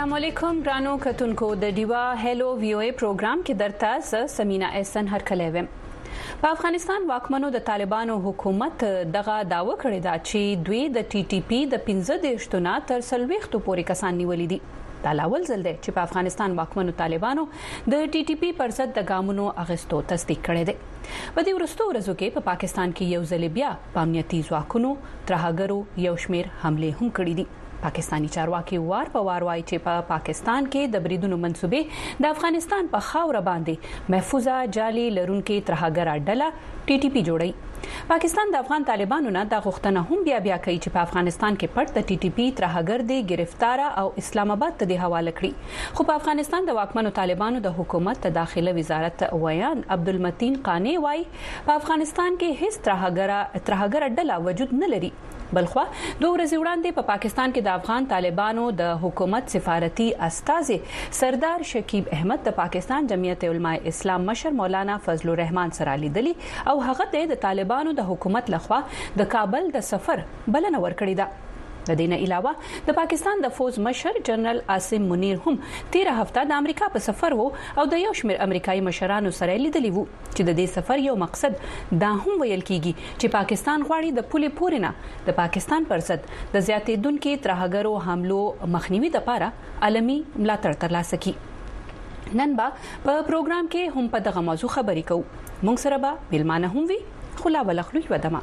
السلام علیکم ګرانو کتونکو د ډیوا هلو وی او ای پروګرام کې درته سمینا احسن هرکلی ویم. په افغانستان واکمنو د طالبانو حکومت دغه داوا کړی دا چې دوی د ټي ټي پی د 15 تر 40 پورې کسان نیولې دي. دا لاول ځل دی چې په افغانستان واکمنو طالبانو د ټي ټي پی پر ضد د ګامونو اغستو تصدیق کړی دی. په دې وروستو ورځو کې په پاکستان کې یو ځل بیا په امنیتي ځواکونو ترهګرو یو شمیر حمله هم کړې دي. پاکستانی چارواکي وار په وار وايي چې په پاکستان کې د بریدونو منسوبې د افغانستان په خاور باندې محفوظه جالي لرونکي ترهګر ډله ټي ټي پی جوړي. پاکستان د افغان طالبانو نه د غوښتنه هم بیا کوي چې په افغانستان کې پټ د ټي ټي پی ترهګر دي گرفتار او اسلام آباد ته د حواله کړي. خو په افغانستان د واکمنو طالبانو د حکومت د داخله وزارت ویان عبدالمتین قانی وايي په افغانستان کې هیڅ ترهګر ډله وجود نه لري. بلخوا 2 ورځې وړاندې په پاکستان کې د افغان طالبانو د حکومت سفارتي استازي سردار شکیب احمد د پاکستان جمعیت علماء اسلام مشر مولانا فضل الرحمن سره لیدلی او هغه ته د طالبانو د حکومت لخوا د کابل د سفر بلنه ورکړې ده. د دې نه علاوه د پاکستان د فوز مشر جنرال عاصم منیر هم 13 هفته د امریکا په سفر وو او د یو شمېر امریکایي مشرانو سره لیدلی وو چې د دې سفر یو مقصد دا هم ویل کیږي چې پاکستان غواړي د پولې پورې نه د پاکستان پر ضد د زیاتېدونکو ترهګرو حملو مخنیوي لپاره عالمي ملاتړ ترلاسه کړي. نن به په پروګرام کې هم په دغه موضوع خبرې کوو. موږ سره به ملمانه هم وي خو لا ولخلو ودمه.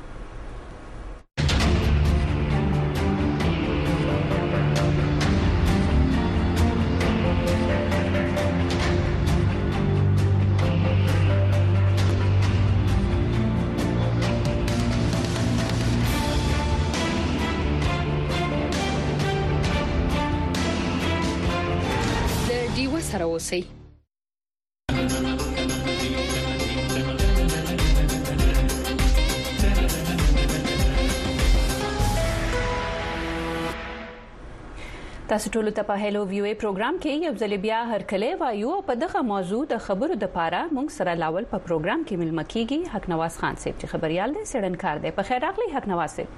سره اوسئ. تاسو ټول ته په هلو وی او ای پروګرام کې یو ځل بیا هرکلی وایو. په دغه موضوع د خبرو د پاره موږ سره لاول په پروګرام کې ملمه کیږي حق نواز خان صاحب چې خبريال دی سړنکار دی. په خیر راغلی حق نواز صاحب.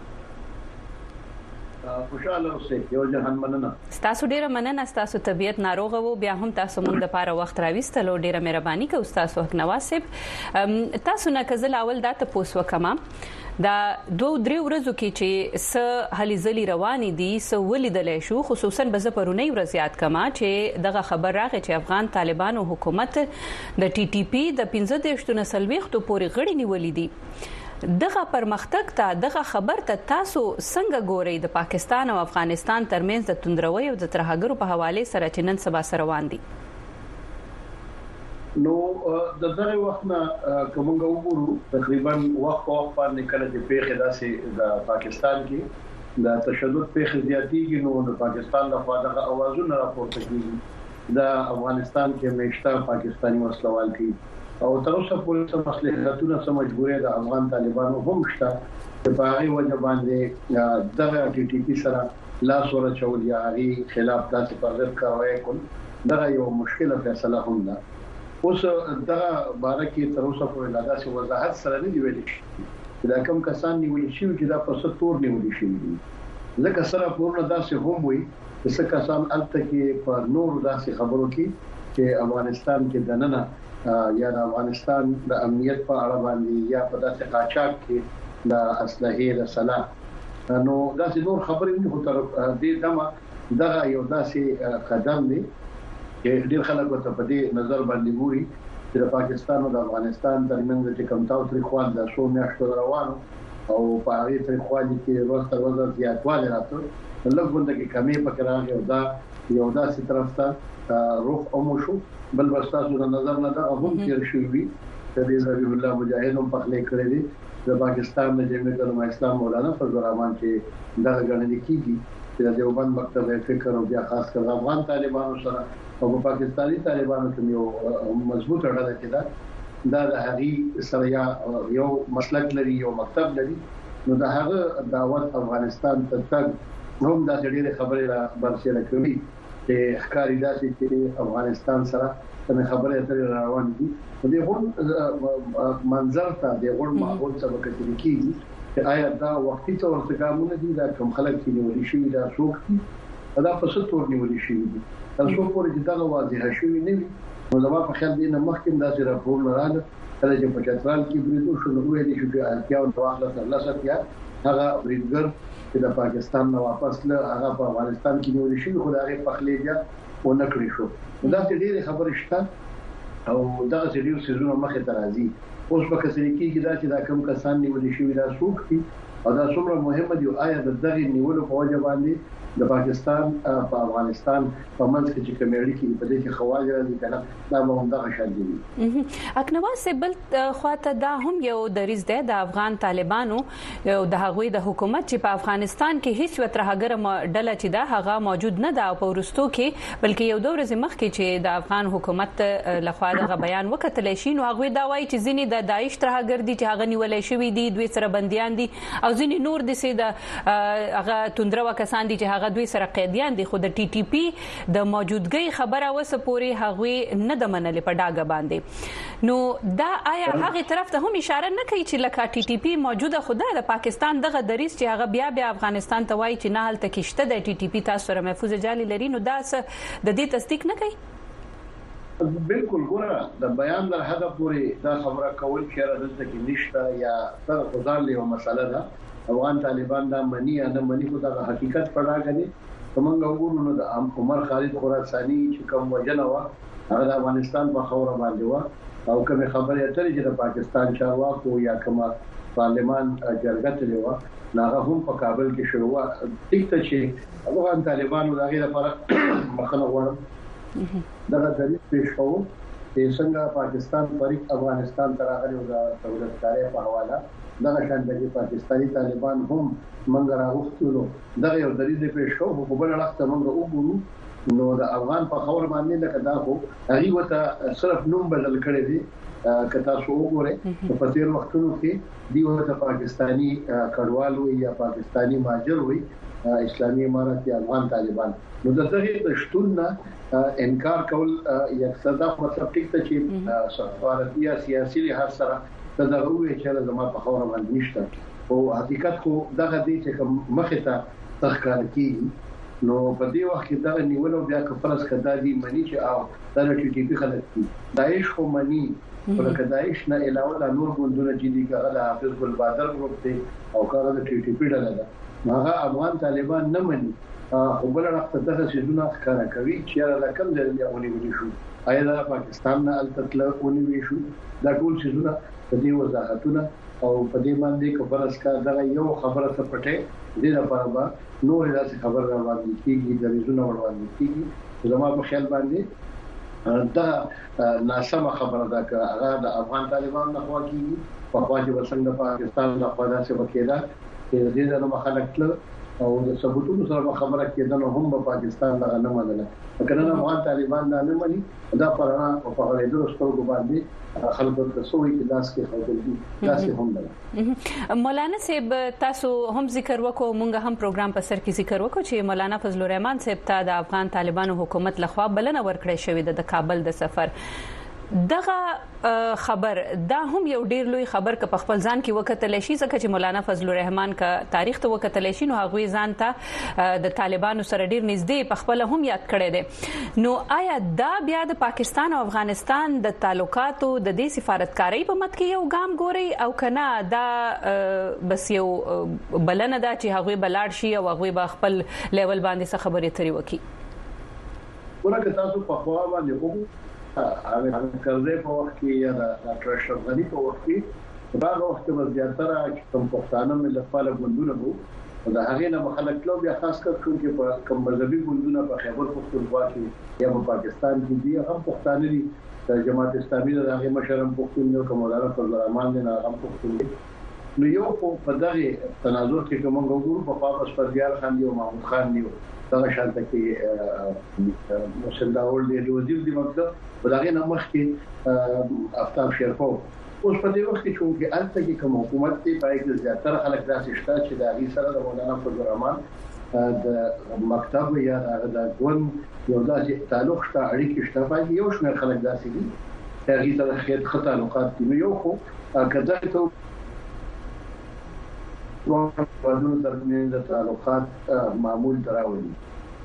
خوشاله اوسئ. یو جهان مننه. تاسو ډیره مننه. تاسو طبيعت ناروغه وو بیا هم تاسو مونږ د پاره وخت راويستلو ډیره مهرباني کوم تاسو حق نواز صاحب. تاسو نه کزل اول دا ته پوس وکما دا 2-3 ورځو کې چې س هلي رواني دي س ولیدلې شو خصوصا بز پرونی ورځ یاد کما چې دغه خبر راغی چې افغان طالبانو حکومت د ټي ټي پی د 15 پورې غړي نیولې دي. دغه پرمختګ ته دغه خبر ته تاسو څنګه ګورئ د پاکستان او افغانستان ترمنځ د توندروي او د ترهګرو په حواله سره چې نن سبا سره روان دي؟ نو د دغه وخت نه کومه وګورو تقریبا وخت باندې کله چې پیښه داسې د پاکستان کې د تشدد پیښه زیاتېږي نو د پاکستان لخوا دغه اوازونه راپورته کیږي. د افغانستان کې مشته پاکستاني وسلوال دي او تر اوسه پورې څه مصلحتونه څه مجبورې د افغان طالبانو هم شته چې په هغه وجه باندې دغه ټي ټي پی سره لاس ورچول یا هغه خلاف تاسو پر ضد کاروي کول دغه یو مشکله فیصله هم ده. اوس دغه باره کې تر اوسه پورې لا داسې وضاحت سره نه دی ویل شوی دا کوم کسان نیول شي چې دا په ستور نیول شي لکه سره پورنه داسې هم وي چې کسان الته کې په نور داسې خبرو کې چې افغانستان کې دننه یا د افغانستان د امنیت په اړه باندې یا په داسې قاچاق کې د اسلحې د سلاح نو داسې نور خبرې نه هوتر دې دمه دغه یو داسې قدم دی چې ډېر خلک ورته په دې نظر باندې ګوري چې د پاکستان او د افغانستان ترمنځ چې کوم تاوتریخوال د شو میاشتو روانو او په هغه تاریخوالي کې ورځ تر ورځې زیاتوالی راځي لږ کې کمی پکې راغی او دا یو داسې طرف ته روح اومشو بل بستاسو د نظر نه دا هم تیر شوی د دې ربيع الله مجاهد هم په خلې کړی دی د پاکستان د جمعیت علماء اسلام مولانا فضل الرحمن چې دا غنل کیږي چې د دیوبند مکتب فکر او بیا خاص کر افغان طالبانو سره او پاکستاني طالبانو کې یو مضبوط اړه ده دا د هغه سره یو مسلک لري یو مکتب لري نو دا هغه دعوت افغانستان ته تک هم دا ډېر خبرې را برسېره کوي چې ښکاری داسې چې افغانستان سره څنګه خبرې اترې روان دي د غون منظر ته د غون ماحول څخه کتل کیږي چې آیا دا وختي تور څنګه دي دا کوم خلک چې نیول شي دا څوک دي دا په څه تور نیول شي تاسو پورې چې دا واضح شوی نه وي نو زما په خیال دی نه مخکې دا چې راپور لراله کله چې په چترال کې بریدو شو نو ویل شو چې اړتیا او واخله لاساتیا هغه بریدګر چې د پاکستان نه واپس له هغه په افغانستان کې نیول شي خو دا هغه پخلې بیا ونه کړی شو دا چې ډېر خبر شته او دا چې ډېر سيزونه مخه ترازی اوس په کسې کې دا چې دا کم کسان نیول شي دا څوک دي او دا څومره مهمه دی آیا د دغه نیولو په وجه باندې د پاکستان په افغانستان په منځ کې چې کومېړي کې په دې کې خواجه راځي کنه دا به هم دغه شان دي اکنواز سبل خواته دا هم یو دریز ده د افغان طالبانو او د هغوی د حکومت چې په افغانستان کې هیڅ وترهګر ډله چې دا هغه موجود نه ده او په ورستو کې بلکې یو دور زمخ کې چې د افغان حکومت لخوا دغه بیان وکړل شي نو هغه دا وایي چې ځینې د داعش ترهګر دي چې هغه نیولې شوی دي دوی سره بنديان دي او ځینې نور د سي د هغه توندرو کسان دي چې دوی سره قیدیان دي خو د ټي ټي پی د موجودګۍ خبره وسه پوری هغه نه د منلې په ډاګه باندې نو دا آیا هغه طرف ته هم اشاره نه کوي چې لکه ټي ټي پی موجوده خدای د پاکستان دغه دریس چې هغه بیا افغانستان ته وایي چې نه هلته کېشته د ټي ټي پی تاسو سره محفوظ جالي لري نو دا د دې تصدیق نه کوي بالکل ګوره د بیان در هغه پوری دا خبره کول چې راځي کې نشته یا تر خدای له مسله ده افغان طالبان دا منی یا نه منی خو دا حقیقت پړاګني کومنګ وګورو نو د عمر خالد خراساني چې کوم وجنه وا هغه د افغانستان په خوره باندې وا او کوم خبره اترې چې د پاکستان چارواکو یا کوم پارلمان جرګه تللی وا هغه هم په کابل کې شروع وا ټیک ته چې افغان طالبانو دا غیر لپاره مخنه غواړم دا د دې پیښو چې څنګه پاکستان پرې افغانستان تراغلي او د دولتکارۍ په حواله دا شان د پاکستاني طالبان هم منګ راغښتلو دا یو دلیل دی شو په بل وخت منګ وګورو نو د افغان په خبر باندې لکه دا خو هغه وته صرف نوم بدل کړی دی کته شو وګوره په تیر وختونو کې دی وته پاکستاني کډوال وي یا پاکستاني ماجر وي اسلامي امارات یا افغان طالبان نو دغه شتون انکار کول یک صدا مطلب ټیک ته چې سفارتي سیاسي لحاظ سره دا وی چې زما په خوره باندې نشته او حقیقت خو دغه دې چې مخه ته تخکار کیږي نو په دې وخت کې دا نیولو بیا کفرس کدا دي منی چې او دا ټي ټي پی خلک دي داعش خو منی ولکه داعش نه علاوه د نور ګوندونه چې دي کغه حافظ ګل بادر ګروپ دی او کغه د ټي ټي پی ډله ده هغه افغان طالبان نه مني او بل وخت دغه شیزونه ښکارا کوي چې دا کم ځای ونیول شو آیا د پاکستان نه التطل ونیول شو دا ټول شیزونه په دې وضاحتونه او په دې باندې کفرس کا دا یو خبره څه پټه دې لپاره به نور داسې خبر راوړل کیږي د ریزونو ورول کیږي زموږ په خیال باندې دا ناسمه خبره ده چې هغه د افغان طالبان نه خوا کیږي په خواجه وسنګ پاکستان نه خوا داسې وکیدا چې دې د مخالفت او د ثبوتونو سره خبره کېده نو هم په پاکستان نه منله کنه افغان طالبان نه مني دا پرانا په هغه د رستورګو باندې خلکو ته سوې کې لاس کې خلک دي تاسو هم ده مولانا صاحب تاسو هم ذکر وکړو مونږ هم پروګرام په سر کې ذکر وکړو چې مولانا فضل الرحمن صاحب ته د افغان طالبانو حکومت لخوا بلنه ورکړې شوې د کابل د سفر دغه خبر دا هم یو ډیر لوی خبر ک په خپل ځان کې وکټل شي ځکه چې مولانا فضل الرحمن کا تاریخ ته وکټل شي نو هغه ځان ته د طالبانو سره ډیر نږدې په خپل هم یاد کړی دی نو آیا دا بیا د پاکستان او افغانستان د تعلقاتو د دې سفارتکارۍ په مت کې یو ګام ګوري او کنه دا بس یو بلنه دا چې هغه بلاړ شي او هغه خپل لیول باندې څه خبرې ترې وکړي ورکه تاسو په خوا باندې هغه کړه په وخت کې یا د ټرشر غني په وخت کې دا وخت په زیاتره کوم پښتانه ملت پاله ګوندونه وو دا هغه نه مخالفت لو بیا خاص کر چې په کوم مذهبي ګوندونه په خیبر پختونخوا کې یا په پاکستان کې دي هم پښتانه دي د جماعت اسلامي د هغه مشرم پښتون یو کوم مولانا فضل الرحمن نه هغه پښتون نو یو په دغه تناظر کې کوم وګورو په پاپس پرزیار خان دی او محمود خان دی دا شانته کې مشنداول دی وزیر دی مطلب ولغه نمخ کې افتاب شرفو اوس په دې وخت کې چې الته کې کوم حکومت دی پای کې زیاتره خلک داسې شته چې د هغه سره د مولانا فضل الرحمن د مکتب یا د ګوند یو داسې تعلق شته اړیکې شته پای یو شمېر خلک داسې دي هغه سره خیر تعلقات دي یو خو کله ته وادونو ترمنځ د تعلقات معمول دراوړي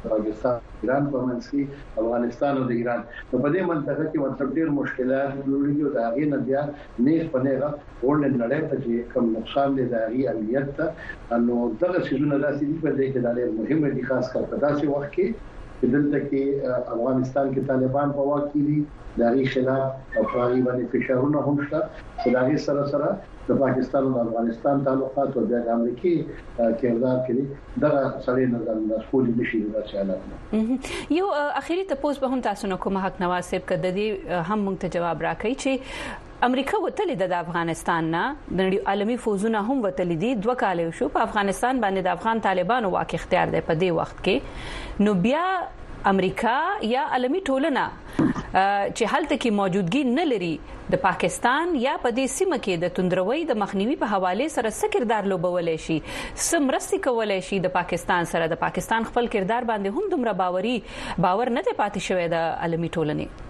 پاکستان ایران په منځ کې افغانستان او ایران په دې منطقه کې مطلب ډېر مشکلات جوړیږي او دا غي نه بیا نه پنهغه ورن نړۍ ته چې کوم نقصان دي دا غي امنیت ته نو دغه شیزونه داسې دي په دې کې دا ډېر مهمه دي خاص کر په داسې وخت کې دلته کې افغانستان کې طالبان په واک کې دي دا غي خلاف او تقریبا فشارونه هم شته دا غي سره د پاکستان او افغانستان تعلقات او د امریکای کردار کې دا سړی نظر د سکول نشي راځي یو اخیری تاسو به هم تاسو نو کوم حق نواز صاحب کده دي هم موږ ته جواب راکړي چې امریکا وتلې د افغانستان نه د عالمي فوجونه هم وتلې دي 2 کال شو په افغانستان باندې د افغان طالبانو واک اختیار دی په دې وخت کې نو بیا امریکا یا عالمي ټولنه چې هلته کې موجودګي نه لري د پاکستان یا په دې سیمه کې د توندروي د مخنیوي په حواله سره څه کردار لوبولای شي سمرستي کولای شي د پاکستان سره د پاکستان خپل کردار باندې هم دومره باور نه پاتې شوی د عالمي ټولنې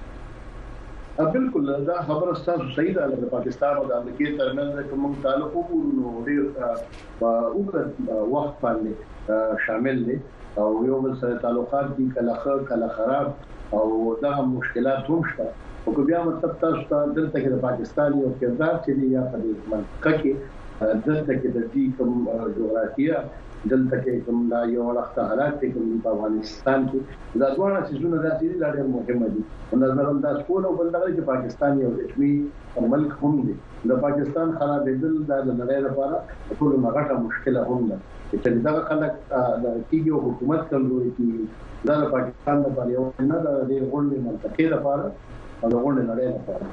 بالکل دا خبره ستاسو صحیح ده د پاکستان او د امریکای ترمنځ کوم تعلق وګورو ډېر په وخت باندې شامل دي او یو بل سره تعلقات دي کله خراب او دا مشکلات هم شته او بیا مطلب تاسو ته دلته کې د پاکستان یو کردار چې دی یا په دې منطقه کې دلته کې د دې کوم جغرافیه دلته کې کوم دا یو وخت حالات کې کوم په افغانستان کې دا ډول سيزونه د دې لپاره مهمه دي او نظر انداز کول او بل دا چې پاکستان یو رسمي ملک هم دی د پاکستان خرابېدل د نړۍ لپاره ټول مغټه مشکله هم ده چې دا خلک د کیږي حکومت کمزوري کی دا پاکستان لپاره یو نه د غونډې منطقې لپاره او د غونډې نړۍ لپاره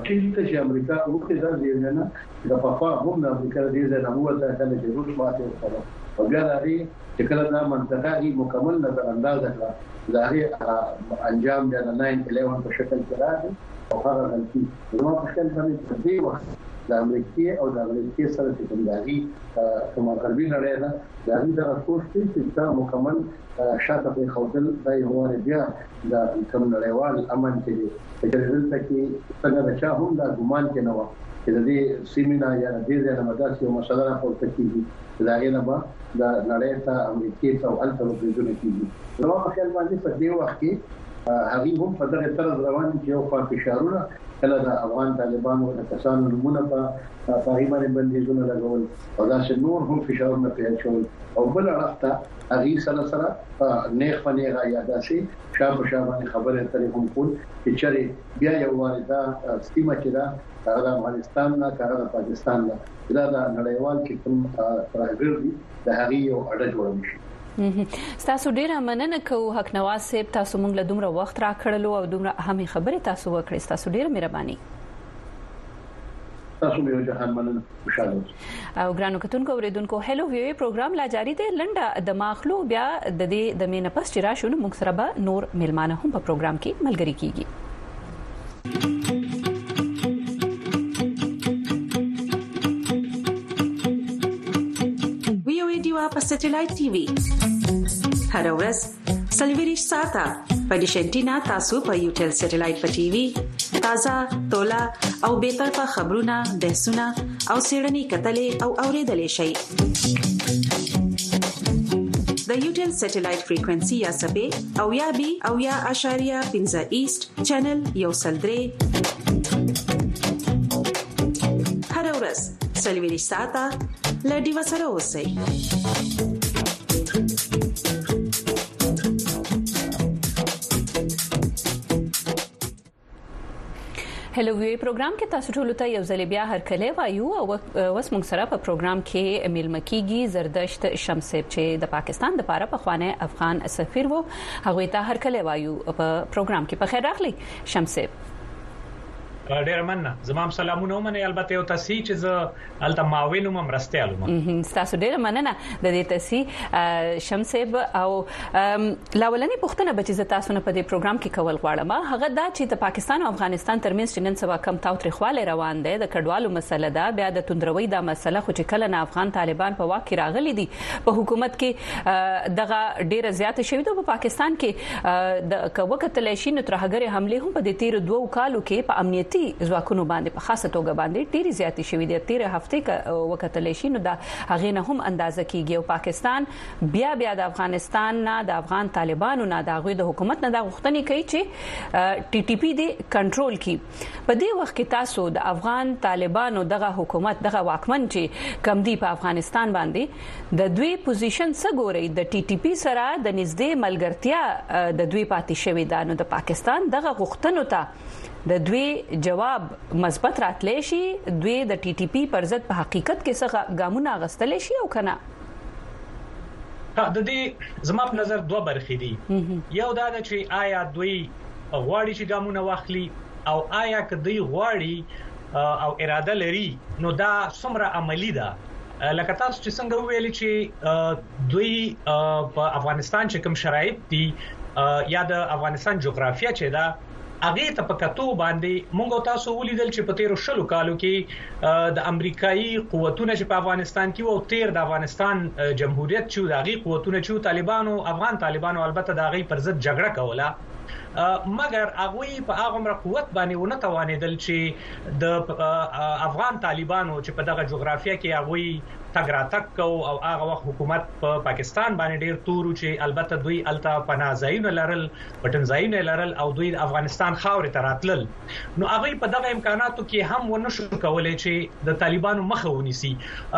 چې امریکا وکړي دا دی نه د پخوا هم د امریکا د دې نه هو د چې روس ماته وکړه او بیا دا چې کله دا منطقه هی مکمل نظر انداز کړه دا هی انجام د 9/11 په شکل کې راځي او هغه غلطي نو په شکل باندې دی وخت د امریکای او د امریکای سره چې کومه کوم غربي نړۍ ده دا هی د کوشش چې دا مکمل شاته په خوتل د یو بیا د کوم نړیوال امن کې دلته کې څنګه د چا هم دا ګمان کې نه و چې د دې سیمینا یا د دې نه مدارس یو مسله راپورته کیږي دا غینه به د نړۍ ته امریکای ته الته وګورئ کیږي نو په خیال باندې په دې وخت کې هغه هم په دغه طرز روان دي او په فشارونه کله د افغان طالبانو د کسانو نمونه په تقریبا بندیزونه لګول او دا چې نور هم فشارونه پیل شول او بل اړخته هغه سره نیغ پنیغه یا داسې شابه خبره ترې هم کول چې چېرې بیا یو واردہ سیمه چې دا د افغانستان نه کار د پاکستان نه دا د نړیوال کې کوم ترغیب دي د هغه یو اړه جوړ شي تاسو ډیره مننه کوو حق نواز صاحب تاسو موږ له دومره وخت راکړلو او دومره اهمه خبره تاسو وکړې تاسو ډیره مهرباني تاسو مې جهان مننه خوشاله او ګرانو کتونکو اوریدونکو هلو ویو پروګرام لا جاری دی لنډه د ماخلو بیا د دې د مینه پس چې راشو نو موږ سره به نور ملمانه هم په پروګرام کې ملګری کیږي په سټلایټ ټي وي هر ورځ سلویریش ساته په ډیشنټینا تاسو په یوټل سټلایټ په ټي وي تازه تولا او به طرفه خبرونه بحثونه او سیړنی کتلې او اوریدلې شي د یوټل سټلایټ فریکوئنسي یا سبې او یا بي او یا اشاریه 15 ایست چینل یو سلدري هر ورځ سلویریش ساته لډي وسره اوسئ هلو وی پروګرام کې تاسو ټول ته یو ځل بیا هر کله وایو او وس موږ سره په پروګرام کې امیل مکیږي زردشت شمسیب چې د پاکستان د لپاره په خوانه افغان سفیر وو هغه ته هر کله وایو په پروګرام کې په خیر راغلی شمسیب ډیر مننه زمام سلامونه ومنه البته یو تاسو چې ز الته ماوینو مرستيالو تاسو ډیر مننه د دې تاسو شمسیب او لاولنی پښتنه بچی ز تاسو نه په دې پروګرام کې کول غواړم هغه دا چې د پاکستان او افغانستان ترمنځ چې نن سبا کم تاوتریخواله روان دی د کډوالو مسله ده بیا د توندروي د مسله خو چې کله نه افغان طالبان په واک کې راغلي دي په حکومت کې دغه ډیره زیاته شوې ده په پاکستان کې د وکټ لشي نو ترهګری حمله هم په دې 13 کالو کې په امنیت حکومتي ځواکونو باندې په خاصه توګه باندې ډېری زیاتې شوې دي. تیر هفته وکتل شي نو دا هغه نه هم اندازه کیږي او پاکستان بیا د افغانستان نه د افغان طالبانو نه د غوي د حکومت نه د غوښتنې کوي چې ټي ټي پی دی کنټرول کی. په دې وخت کې تاسو د افغان طالبانو دغه حکومت دغه واکمن چې کم دی په افغانستان باندې د دوی پوزیشن څه ګوري؟ د ټي ټي پی سره د نږدې ملګرتیا د دوی پاتې شوی دا نو د پاکستان دغه غوښتنو ته د دوی جواب مثبت راتلی شي؟ دوی د ټي ټي پی پر ضد په حقیقت کې څه ګامونه اخیستل شي او کنه؟ د دې زما په نظر دوه برخې دي. یو دا چې آیا دوی غواړي چې ګامونه واخلي او آیا کدی غواړي او اراده لري نو دا څومره عملی ده. لکه تاسو چې څنګه ویلي چې دوی په افغانستان چې کوم شرایط دي یا د افغانستان جغرافیه چې دا هغه ته په کتو باندې مونږ تاسو ولیدل چې په 13 کالو کې د امریکایي قوتونو چې په افغانستان کې او تیر د افغانستان جمهوریت چې د هغه قوتونو چې طالبانو افغان طالبانو البته د هغه پر ضد جګړه کوله مګر هغه په هغه قوت باندې ونه توانیدل چې د افغان طالبانو چې په دغه جغرافیه کې هغه تګراتک کو او هغه وخت حکومت په پاکستان باندې ډیر تورو چې البته دوی الته پناهځایونه لرل پټنځایونه لرل او دوی افغانستان خاورې ته راتلل نو هغه په دغه امکاناتو کې هم ونه شو کولای چې د طالبانو مخه ونیسي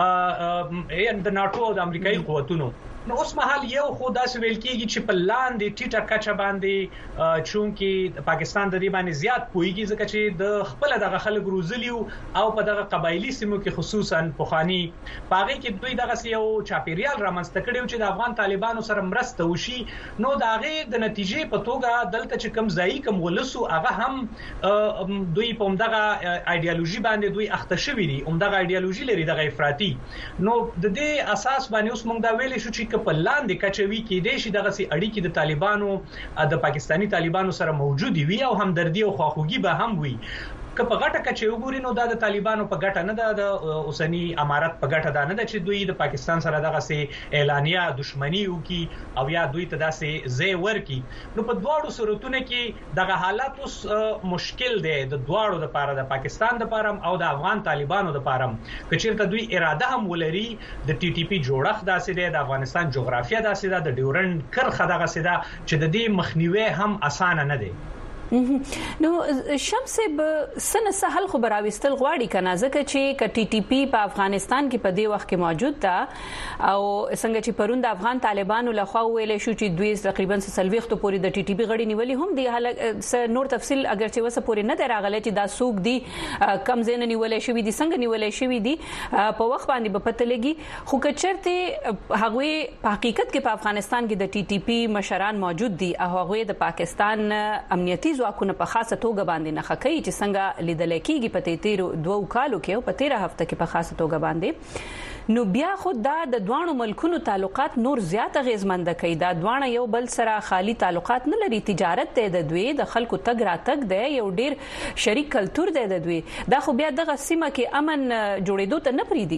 د ناتو او د امریکایي قوتونو. نو اوس مهال یو خو داسې ویل کېږي چې په لاندې ټیټه کچه باندې چونکی پاکستان د دې باندې زیات پويږي ځکه چې د خپل دغه خلک روزلیو او په دغه قبایلی سیمو کې خصوصا پوخانی پاره کې دوی دغه یو چاپیریال رامنځته کړي چې د افغان طالبانو سره مرسته وشي نو دغه د نتیجې په توګه دلته چې کم ځای کم ولسو هغه هم دوی په دغه ایدئولوژي باندې دوی اخته شوی دي دغه ایدئولوژي لري دغه افراطي نو د دې اساس باندې اوس موږ دا ویل شو چې په لاندې کچوي کې د شي دغه سي اړیکې د طالبانو د پاکستانی طالبانو سره موجود وي او همدردی او خواخوږي به هم وي که په غټه کچې وګوري نو د طالبانو په غټه نه د اوسنی امارات په غټه ده نه چې دوی د پاکستان سره دغه سي اعلانیا دښمنی وکي او یا دوی ته داسې زی ورکی نو په دواړو صورتونو کې دغه حالات اوس مشکل دي د دواړو لپاره د پاکستان لپاره او د افغان طالبانو لپاره کچېرته دوی اراده هم ولري د ټي ټي پی جوړښت داسې دی د افغانستان جغرافیه داسې ده د ډیورند کرخه دغه سي ده چې د دې مخنیوي هم اسانه نه دی. نو شمس به سن سهل خو براوستل غواړي کنه ځکه چې ک ټي ټي پی په افغانستان کې په دې وخت کې موجود ده او څنګه چې پروند افغان طالبانو لخوا ویل شو چې دوی تقریبا 30 پورې د ټي ټي پی غړي نیولې هم دی حاله نور تفصیل اگر چې وسه پورې نه دراغله چې دا سوق دي کم زین نیولې شوې دي څنګه نیولې شوې دي په وخت باندې په پته لګي خو کچرته هغه په حقیقت کې په افغانستان کې د ټي ټي پی مشران موجود دي او هغه د پاکستان امنیتي ځواکونه په خاصه توګه باندې نه خکې چې څنګه لیدل کېږي په تیرو 2 کالو کې او په 13 هفته کې په خاصه توګه باندې نو بیا خود دا د دوانو ملکونو تعلقات نور زیات غیزمند کوي دا دوانه یو بل سره خالی تعلقات نه لري تجارت دی د دوی د خلکو تګ راتګ دی یو ډیر شریک کلچر دی د دوی دا خو بیا دغه سیمه کې امن جوړېدو ته نه پریدي.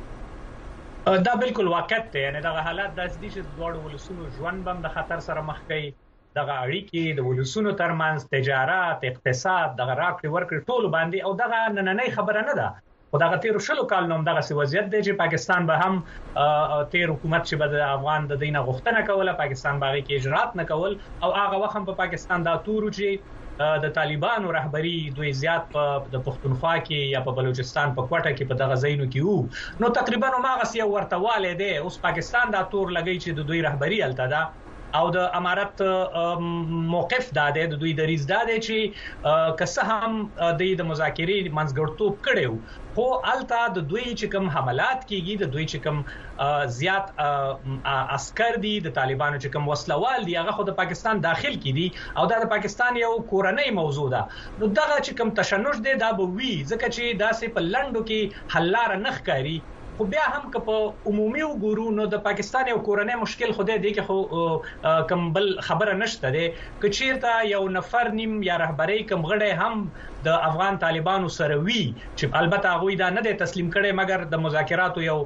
دا بالکل واقعیت دی یعنی دغه حالات د دې چې دوړو ولسونو ژوند بم د خطر سره مخ کوي دغه اړیکې د ولسونو ترمنځ تجارت اقتصاد دغه راکړې ورکړې ټول باندې او دغه نننۍ خبره نه ده خو دغه 13 کال نوم دغه وضعیت دی چې پاکستان به هم تیر حکومت چې به د افغان د دینه غوښتنه کوله پاکستان باغی کې اجرات نه کول او هغه وخت په پاکستان دا تورو چې د طالبانو رهبری دوی زیات په د پښتونخوا کې یا په بلوچستان په کوټه کې په دغه ځایونو کې وو نو تقریبا ماغه یو ورتواله دی اوس پاکستان دا تور لګی چې د دوی رهبری الته ده او د امارات موقف داده د دوی دریز داده چې کسه هم د مذاکرې منځګړتوب کړو خو الته د دوی چې کوم حملات کیږي د دوی چې کوم زیات عسكر دي د طالبانو چې کوم وسلوال دي هغه خو د پاکستان داخل کی دي او دا د پاکستان یو کورنۍ موضوع ده نو دغه چې کوم تشنج دی دا به وی ځکه چې داسې په لندو کې حلار نخ کاری خو بیا هم که په عمومي وګورو نو د پاکستان یو کورنۍ مشکل خو دی کې خو کم بل خبره نشته ده که چیرته یو نفر نیم یا رهبری کم غړی هم د افغان طالبانو سره وی چې البته هغه دا نه تسلیم کړي مګر د مذاکراتو یو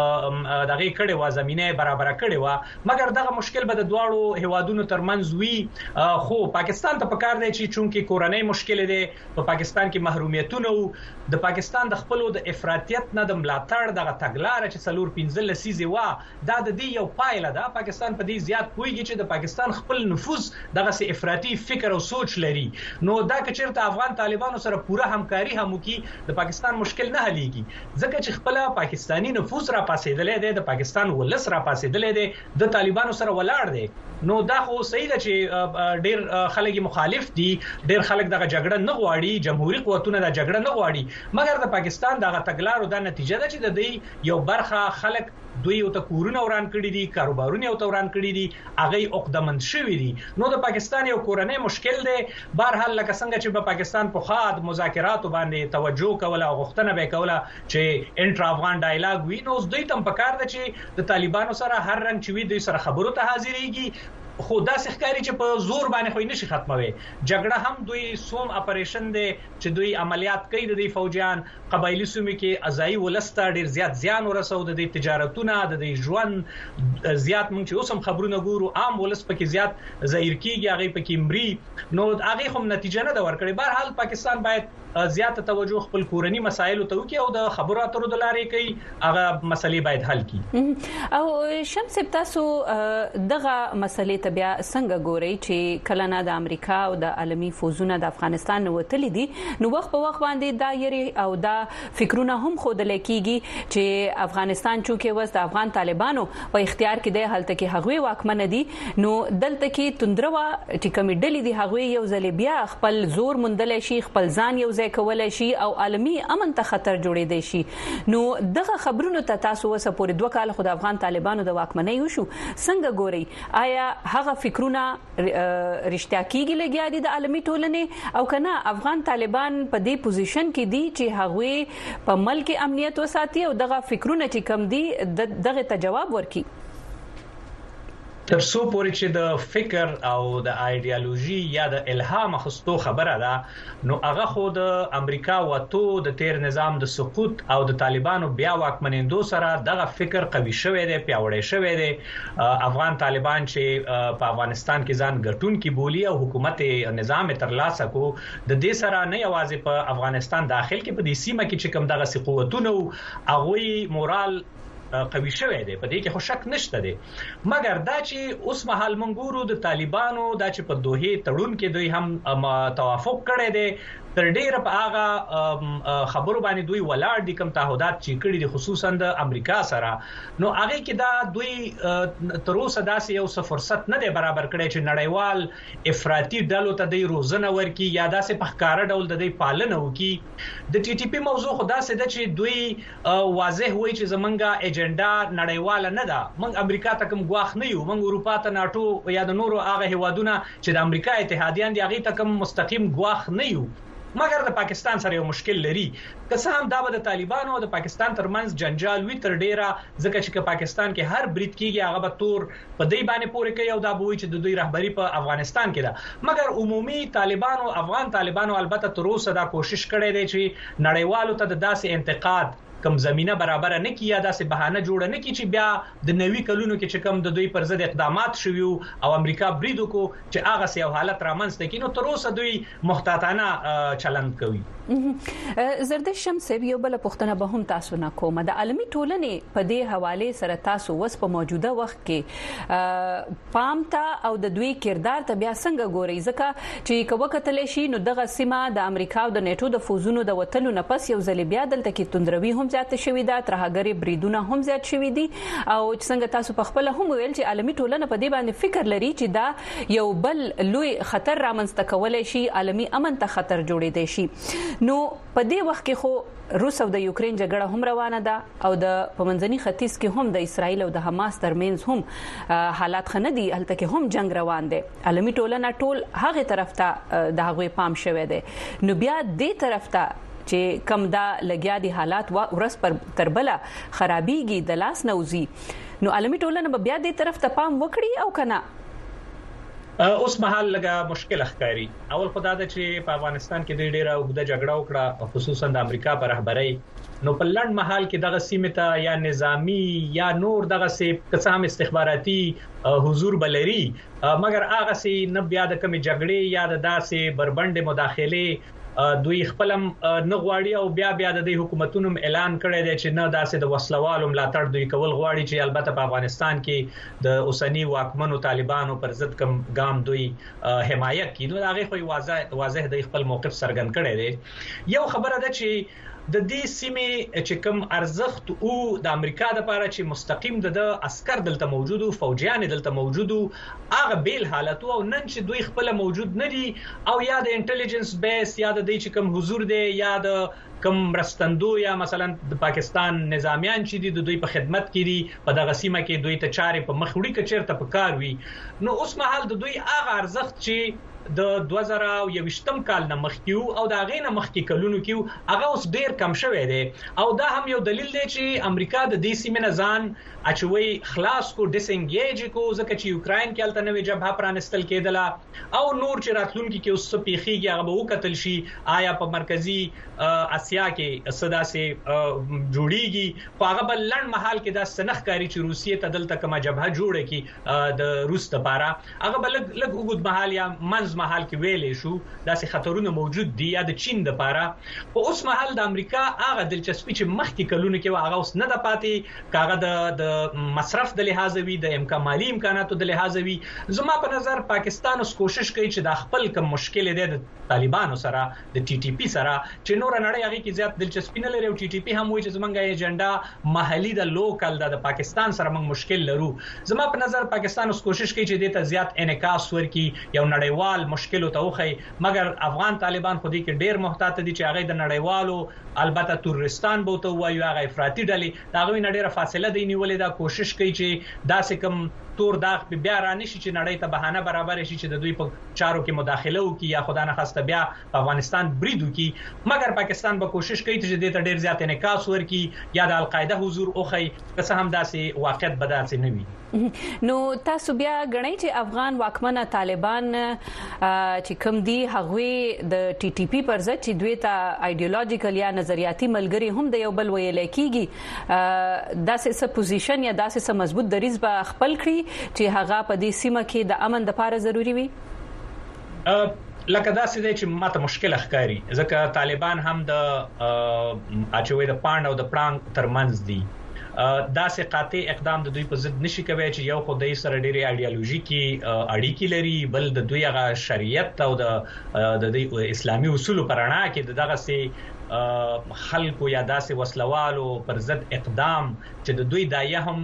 دغه کړي وا زمينه برابر کړي وا مګر دغه مشکل به د دواړو هوادونو ترمنځ وی خو پاکستان ته پکار دی چې چونکی کورنۍ مشکل دی په پاکستان کې محرومیتونه د پاکستان د خپلو د افراطیت نه د ملاتړ دغه تګلارې چې څلور 15 لسیزه وا دا د دې یو پایله ده پاکستان په دې زیات کویږي چې د پاکستان خپل نفوذ دغه سي افراطي فکر او سوچ لري نو دا که چیرته افغان طالبانو سره پوره همکاري هم وکي د پاکستان مشکل نه حليږي ځکه چې خپل پاکستانی نفوذ را پاسېدلې ده د پاکستان ولس را پاسېدلې ده د طالبانو سره ولاړ دي نو دا خو صحیح ده چې ډېر خلک مخالف دي ډېر خلک دغه جګړه نه غواړي جمهوریت قوتونه د جګړه نه غواړي مګر د پاکستان دغه تګلارو د نتیجه ده چې د دې یو برخه خلک دوی یو ته کورونه وران کړی دي کاروبارونه یو ته وران کړی دي هغه عقدمند شوی دي نو د پاکستان یو کورنۍ مشکل دی بهرحال لکه څنګه چې په پاکستان په خاط مذاکراتو باندې توجه کوله غوښتنه به کوله چې انټر افغان ډایلاګ وي نو دوی تم پکار دي چې د طالبانو سره هر رنګ چې وي دوی سره خبرو ته حاضرېږي خو دا ښکاری چې په زور باندې خو نشي ختموي جګړه هم دوی سوم اپریشن دی چې دوی عملیات کوي د دې فوجیان قبایلی سیمو کې ازای ولسته ډیر زیات زیان ورسو د دې تجارتونه د دې ژوند زیات مونږ چې اوسم خبرونه ګورو عام ولس پکې زیات ظاهر کیږي هغه پکې مري نو هغه هم نتیجه نه دا ورکړي بهر حال پاکستان باید زیات توجه خپل کورنی مسایل ته وکي او د خبرو اترو د لارې کوي هغه مسلې باید حل کړي او شمس تاسو دغه مسلې ته بیا څنګه ګورئ چې کله نه د امریکا او د عالمي فوزونه د افغانستان وتلي دي نو وخت په وخت باندې دا یری او دا فکرونه هم خود لکېږي چې افغانستان چونکه وس د افغان طالبانو په اختیار کې دی هلته کې هغوی واکمن دي نو دلته کې توندروا چې کمی ډلې دي هغوی یو ځل بیا خپل زور مندل شي خپل ځان یو ځای کولای شي او عالمي امن ته خطر جوړېدای شي نو دغه خبرونو ته تاسو وسه پورې 2 کال خو د افغان طالبانو د واکمنۍ وشو څنګه ګوري آیا هغه فکرونه رښتیا کیږي لګیا دي د عالمي ټولنې او کنه افغان طالبان په دې پوزیشن کې دي چې هغوی په ملک امنیت وساتي او دغه فکرونه چې کم دي دغه ته جواب ورکړي تر څو پورې چې د فکر او د ایډیالوژي یا د الهام خستو خبره ده نو هغه خو د امریکا وته د تیر نظام د سقوط او د طالبانو بیا واکمنېندو سره دغه فکر قوي شوی دی پیاوړی شوی دی افغان طالبان چې په افغانستان کې ځان ګټون کې بولی او حکومت نظام ترلاسه کو د دې سره نه یوازې په افغانستان داخل کې په دې سیمه کې چې کوم دغه قوتونه هغه مورال قوي شوی دی په دې کې خو شک نشته دی مګر دا چې اوس مهال منګورو د طالبانو دا چې په دوه تړون کې دوی هم توافق کړی دی تر ډیره په هغه خبرو باندې دوی ولاړ دي کوم تعهدات چې کړی دي خصوصا د امریکا سره نو هغه کې دا دوی تر اوسه داسې یو فرصت نه دی برابر کړی چې نړیوال افراطي ډلو ته د روزنه ورکي یا داسې په ښکارا ډول د دې پالنه وکي د ټي ټي پی موضوع خدا سه د چې دوی واضح وایي چې زمونږه اجنډا نړیواله نه ده موږ امریکا ته کوم غواخ نه یو موږ اروپا ته ناتو یا د نورو هغه هوادونه چې د امریکا اتحادیان دي هغه ته کوم مستقیم غواخ نه یو مګر د پاکستان سره یو مشکل لري که څه هم دا به د طالبانو او د پاکستان ترمنځ جنجال وی تر ډیره ځکه چې پاکستان کې هر برید کیږي هغه به تور په دې باندې پورې کوي او دا به وي چې د دوی رهبری په افغانستان کې ده مګر عمومي طالبانو افغان طالبانو البته تر اوسه دا کوشش کړې ده چې نړیوالو ته د داسې انتقاد کم زمينه برابر نه کیه داسې بهانه جوړ نه کی چې بیا د نوي کلونو کې چې کم د دوی پر ضد اقدامات شوي او امریکا بریدو کو چې هغه سیو حالت رامنځته کینو تر اوسه دوی محتاطانه چلند کوي زردش شمس یو بل پښتنه به هم تاسو نه کوم د عالمي ټولنې په دې حواله سره تاسو وس په موجوده وخت کې پامتا او د دوی کردار ته بیا څنګه ګوري ځکه چې کوه کتل شي نو دغه سیمه د امریکا او د نیټو د فوزونو د وټلو نه پس یو ځل بیا دلته کې توندروي هم زیات شوې ده ترهګری بریدونه هم زیات شوې دي او څنګه تاسو په خپل هم ویل چې عالمي ټولنه په دې باندې فکر لري چې دا یو بل لوی خطر رامنځته کولای شي عالمي امن ته خطر جوړېدای شي نو په دې وخت کې خو روس او د یوکرين جګړه هم روانه ده او د پمنځني ختیځ کې هم د اسرایل او د حماس ترمنځ هم حالات خنه دي هلته کې هم جنگ روان دي عالمي ټولنه ټول هغه طرف ته د هغوی پام شوه دي نو بیا دې طرف ته چې کم دا لګیا دي حالات ورس پر تربله خرابيږي د لاس نوزي نو عالمي ټولنه بیا دې طرف ته پام وکړي او کنه اوس مهال لګه مشکل ښکاری. اول خدای د چې په افغانستان کې د ډیره وګړه جګړه وکړه خصوصا د امریکا پر رهبرۍ، نو په لړ مهال کې دغه سیمه ته یا نظامی یا نور دغه سي قسم استخباراتي حضور بلري، مګر هغه سي نه بیا د کمی جګړې یا د داسې بربند مداخله دوی خپلم نه غواړي او بیا د دې حکومتونو اعلان کړی دی چې نه داسې د وسلوالو ملاتړ دوی کول غواړي چې البته په افغانستان کې د اوسنی واکمنو طالبانو پر ضد کم ګام دوی حمایت کوي. نو هغه خو واضح د خپل موقف څرګند کړی دی. یو خبره ده چې د دې سیمې چې کوم ارزښت او د امریکا د لپاره چې مستقیم د عسكر دلته موجودو، فوجیان دلته موجودو، هغه بیل حالت او نن چې دوی خپل موجود نه دي او یا د انټيليجنس بیس یا د دې چې کوم حضور دی یا د کوم رستندو یا مثلا د پاکستان نظامیان چې دي د دوی په خدمت کې دي په دغه سیمه کې دوی ته چارې په مخ وړي کچرته په کار وي. نو اوس مهال د دوی هغه ارزښت چې د 2021م کال نه مخکیو او د غینه مخکی کلونو کې هغه اوس ډیر کم شوی دی او دا هم یو دلیل دی چې امریکا د دې سیمې نه ځان اچوي خلاص کو ډیسنګیج کو ځکه چې یوکرين کې الته نوې جبهه پرانستل کېدله او نور چې راتلونکي کې اوس پیخيږي هغه به وکتل شي آیا په مرکزی اسیا کې صدا سي جوړیږي خو هغه بل لړ محل کې د سنخ کاری چې روسیې ته دلته کومه جبهه جوړه کی د روس لپاره هغه بل لګ وګد محل یا منځ محل کې ویلې شو داسې خطرونه موجود دي یا د چین لپاره. او اوس محل د امریکا هغه دلچسپي چې مخکې کلونه کې هغه اوس نه د پاتې کاغه د مصرف د لحاظ وی د مالي امکاناتو د لحاظ وی. زما په نظر پاکستان اوس کوشش کوي چې د خپل کوم مشکل دی د طالبانو سره د ټي ټي پی سره چې نور نړۍ هغه کې زیات دلچسپي نه لري او ټي ټي پی هم وایي چې زمونږه ایجنډا محلي د لوکل د پاکستان سره موږ مشکل لرو. زما په نظر پاکستان اوس کوشش کوي چې د ته زیات انعکاس ورکړي یو نړیوال مشکل ته وخی، مګر افغان طالبان خو دې کې ډیر محتاط دي چې هغه د نړیوالو البته تورستان بوته وایي هغه افراطي ډلې دا غوي نړۍ فاصله دی نیولې دا کوشش کوي چې داسې کم تور داغ بیا را نشي چې نړۍ ته بهانه برابر شي چې د دوی په چارو کې مداخله وکړي یا خدای نه خواسته بیا په افغانستان برید وکړي. مګر پاکستان به کوشش کوي چې د ته ډیر زیات انعکاس ورکړي یا د القاعده حضور اوخی که هم داسې واقعیت بداسې نه وي. نو تاسو بیا غنئ چې افغان واکمنه طالبان چې کوم دي هغه د ټي ټي پی پر ضد چې دوی ته ایديولوژیکل یا نظریاتي ملګری هم د یو بل ویل کیږي داسې څه پوزیشن یا داسې څه مضبوط دریځ به خپل کړي چې هغه په دې سیمه کې د امن لپاره ضروری وي. لکه داسې دی چې ماته مشکل ښکاری ځکه طالبان هم د اچوي د پاند او د پړانګ ترمنځ دي. داسې قاطع اقدام د دوی په ضد نشي کوي چې یو خدای سره ډېری ایديولوژیکي اړیکې لري، بل د دوی هغه شریعت او د اسلامي اصولو پرانا کې دغه سي خلکو یا داسې وسلوالو پر ضد اقدام چې د دوی دایه هم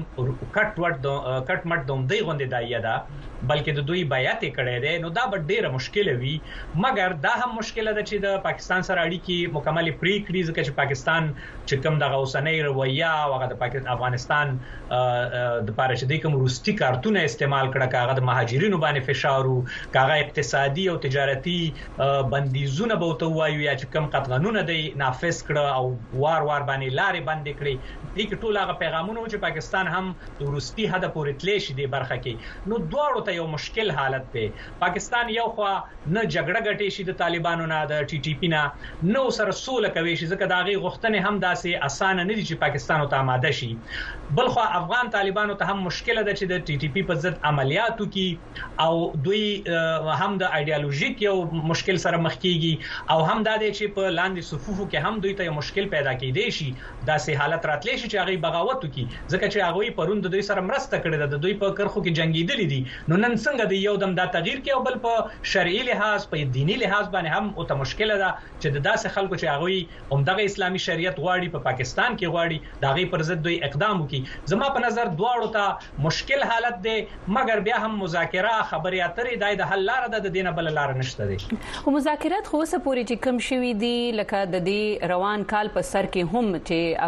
کټ مټ دوم دی غونډه دایه ده بلکې د دوی بیعت کړي دي. نو دا به ډیره مشکله وي، مګر دا هم مشکله ده چې د پاکستان سره اړیکې مکمل پری کړي ځکه چې پاکستان چې کوم دغه اوسنۍ رویه او هغه د افغانستان د پاره چې د کوم روسي کارتونه استعمال کړه کاغه د مهاجرینو باندې فشارو کاغه اقتصادي او تجارتي بندیزونه به تو وایو یا چې کوم قطعنونه دی نافذ کړه او وار باندې لارې بندې کړې. دې کې ټول هغه پیغامونه چې پاکستان هم د روسي حد پورې تللی شي د برخه کې. نو دواړو ته یو مشکل حالت دی. پاکستان یو خوا نه جګړه غټي شي د طالبانو نه د ټي ټي پی نه نو سره سوله کوي شي ځکه دا غي غوښتنه هم داسې اسانه نه دي چې پاکستان ته آماده شي. بل خو افغان طالبانو ته هم مشکل ده چې د ټي ټي پی په ضد عملیاتو کې او دوی هم د ایديولوژیک یو مشکل سره مخ کیږي او هم د دې چې په لاندې صفوفو کې هم دوی ته یو مشکل پیدا کیدی شي داسې حالت راتلی شي چې هغه بغاوت وکړي ځکه چې هغه پروند دوی سره مرسته کړې ده د دوی په کرخو کې جنگیدلې دي. نو نن څنګه دی یو دم دا تغییر کې او بل په شرعي لحاظ په دینی لحاظ باندې هم او ته مشکل ده چې د داسې خلکو چې هغه همدغه اسلامي شریعت غواړي په پاکستان کې غواړي دا غي پر ضد دوی اقدام وکړي. زما په نظر دواړو ته مشکل حالت دی، مګر بیا هم مذاکره خبرې اترې د حل لار ده د دینه بل لار نشته دي. او مذاکرات خو څه پوری چې کم شوي دي لکه د د روان کال په سر کې هم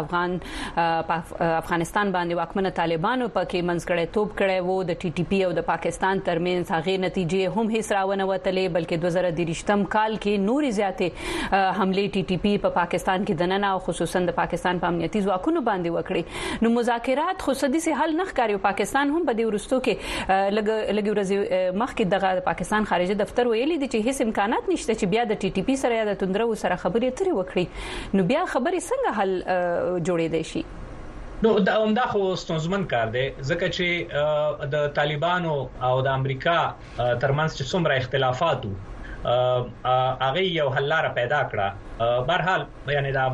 چې افغانستان باندې واکمنه طالبانو پکې منځګړی توپ کړی وو د ټي ټي پی او د پاکستان ترمنځ هغه نتیجې هم هیڅ راونه وتلې بلکې 2023م کال کې نوري زیاتې حمله ټي ټي پی په پاکستان کې دننه او خصوصا د پاکستان په امنیتي ځواکونو باندې وکړي نو مذاکرات خو سدي حل نه ښکاري پاکستان هم په دې ورستو کې لګي ورځ مخکې دغه پاکستان خارجه دفتر ویلي دي چې هیڅ امکانات نشته چې بیا د ټي ټي پی سره یا د توندرو سره خبرې اترې وکړي نو بیا خبرې څنګه حل جوړېدای شي نو دا خو ستونزمن کار دی ځکه چې د طالبانو او د امریکا ترمنځ چې څومره اختلافات هغه یو حل لاره پیدا کړه بهرحال یعنی د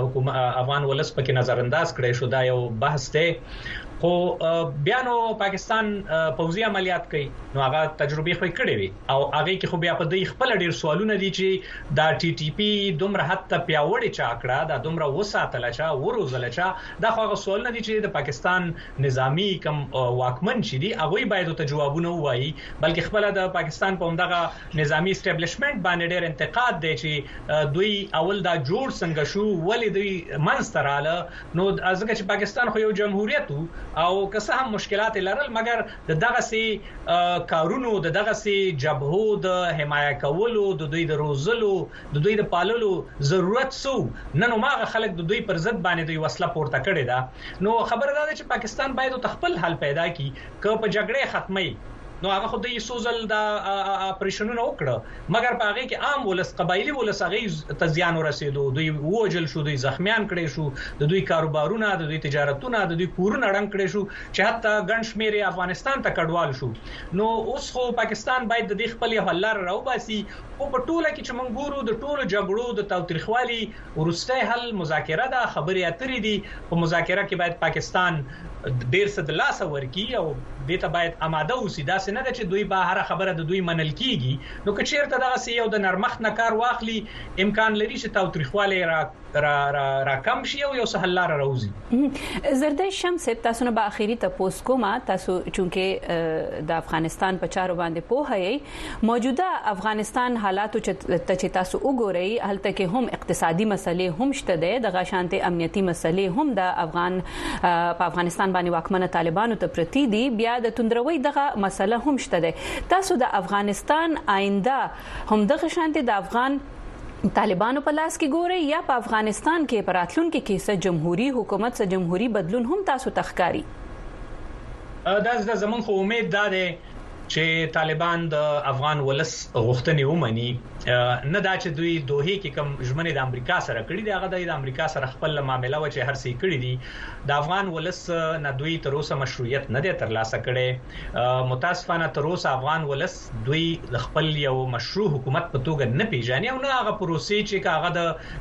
افغان ولس پکې نظر انداز کړي شو دا یو بحث دی خو بیا نو پاکستان پوځي عملیات کوي نو هغه تجربه خو کړې وي او هغه کې خو بیا په دې خپل ډیر سوالونه دي چې دا ټي ټي پی دومره حتی پیاوړی چا کړه دا دومره وساتل چا وروزل چا دا خو هغه سوالونه دي چې د پاکستان نظامی کم واکمن شي دي هغه باید ته جوابونه وایي بلکې خپل د پاکستان په همدغه نظامی اسټابلیشمنت باندې ډیر انتقاد دی چې دوی اول دا جوړ څنګه شو ولې دوی منستراله نو ځکه چې پاکستان خو یو جمهوریت او که څه هم مشکلات لرل مګر دغه سي کارونو دغه سي جبهو د حمایت کولو د دوی د روزلو د دوی د پاللو ضرورت سو نن ماغه خلک د دوی پر ضد باندې دوی وسله پورته کړي دا نو خبره ده چې پاکستان باید خپل حل پیدا کړي که په جګړه ختمي نو هغه خو د سوزل د اپریشنونو وکړه مګر په هغه کې عام ولس قبایلی ولس هغه تزیان ورسېدو دوی ووجل شو دوی زخمیان کړي شو د دوی کاروبارونه د دوی تجارتونه د دوی کورونه ړنګ کړي شو چې حتی ګڼ شمېر افغانستان ته کډوال شو نو اوس خو پاکستان باید د خپل حل لار راوباسي او په ټوله کې چې موږ ګورو د ټولو جګړو د تاوتریخوالي ورسته حل مذاکره ده خبرې اترې دي په مذاکره کې باید پاکستان ډیر څه د لاسه ورکی او دته باید آماده اوسي دا څنګه ده چې دوی به هر خبره د دوی منل کیږي نو که چیرته دغه سی یو د نرمخت نه کار واخلي امکان لري چې تاوتریخواله را کم شي او یو سهل لار راوځي زردای شمس تاسو نه په اخیری تاسو کومه تاسو چونکه د افغانستان په چارو باندې پوهه یې موجوده افغانستان حالاتو چې تاسو وګورئ هلته کې هم اقتصادي مسلې هم شته ده د غشانته امنیتي مسلې هم د په افغانستان باندې واکمنه طالبانو ته پرتی دي بیا د توندروي دغه مسله هم شته ده تاسو د افغانستان آینده هم د غشانته د افغان طالبانو په لاس کې ګوري یا په افغانستان کې پراتلونکو کې څه جمهوریت حکومت څه جمهوریت بدلون هم تاسو تخکاری دا زمون خو امید ده چې طالبان د افغان ولس غوښتنې ومني نه دا چې دوی دوه کې کم ژمنې د امریکا سره کړې دي هغه د امریکا سره خپل معاملې و چې هر څه کړې دي د افغان ولس نه دوی تر اوسه مشروعیت نه دی ترلاسه کړي متاسفانه تر اوسه افغان ولس دوی خپل یو مشروع حکومت په توګه نه پیژني او نه هغه پروسې چې هغه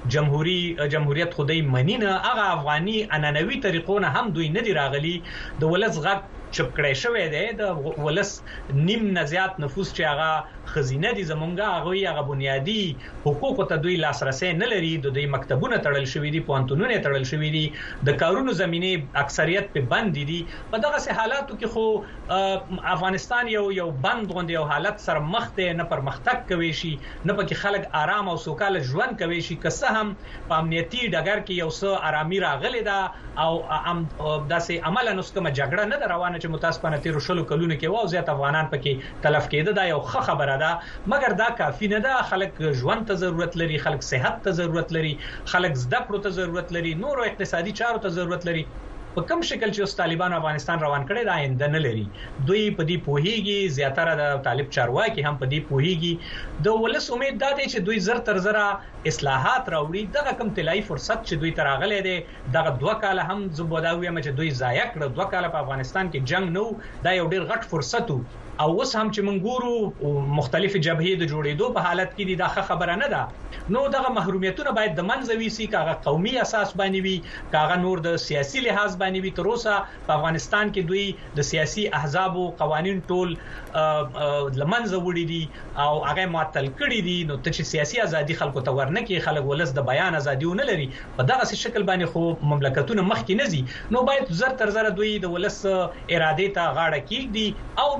د جمهوریت خدای منی نه هغه افغاني عنعنوي طریقونه هم دوی نه دی راغلي د ولس غږ چپ کړی شوی دی د ولس نیم نه زیات نفوس چې هغه خزینه دي زمونږه هغه بنیادی حقوق ته دوی لاسرسي نه لري د دوی مکتبونه تړل شوی دي پوهنتونونه تړل شوی دي د کارونو زمينه اکثریت په بند دي په دغه سه حالاتو کې خو افغانستان یو بند غوندي یو حالت سره مخ ته نه پرمختګ کوي شي نه پکې خلک آرام او سوکاله ژوند کوي شي که څه هم په امنیتي ډګر کې یو څه آرامي راغلي ده او داسې عمل نو کوم جګړه نه روانه چې متاسفانه تیر شلو کلونه کې واو زیات افغانان پکې تلف کېده دا یو ښه خبره ده مګر دا کافی نه ده خلک ژوند ته ضرورت لري خلک صحت ته ضرورت لري خلک زده کړو ته ضرورت لري نور اقتصادي چارو ته ضرورت لري په کوم شکل چې طالبان افغانستان روان کړي دا آینده نه لري دوی په دې پوهیږي زیاتره د طالب چارواکي هم په دې پوهیږي د ولس امید ده چې دوی زر تر زره اصلاحات راوړي دغه کم طلایی فرصت چې دوی تراغلي دي دغه 2 کال هم زبوداوی چې دوی ضایع کړ 2 کال په افغانستان کې جنگ نو دا یو ډیر غټ فرصت او اوس هم چې منګورو مختلفي جبهې د جوړېدو په حالت کې دي دا خبره نه ده نو دغه محرومیتونه باید د منځوي سي کاغه قومي اساس باندې وي کاغه نور د سیاسي لحاظ باندې وي تر اوسه په افغانستان کې دوی د سیاسي احزاب او قوانين ټول لمنځه وړي دي او هغه معطل کړي دي نو ته چې سیاسي ازادي خلکو ته ورنه کې خلک ولس د بیان ازادي نه لري په دغه شکل باندې خو مملکتونه مخکې نه زی نو باید زر تر زر دوی د ولس اراده ته غاړه کیږي او بیا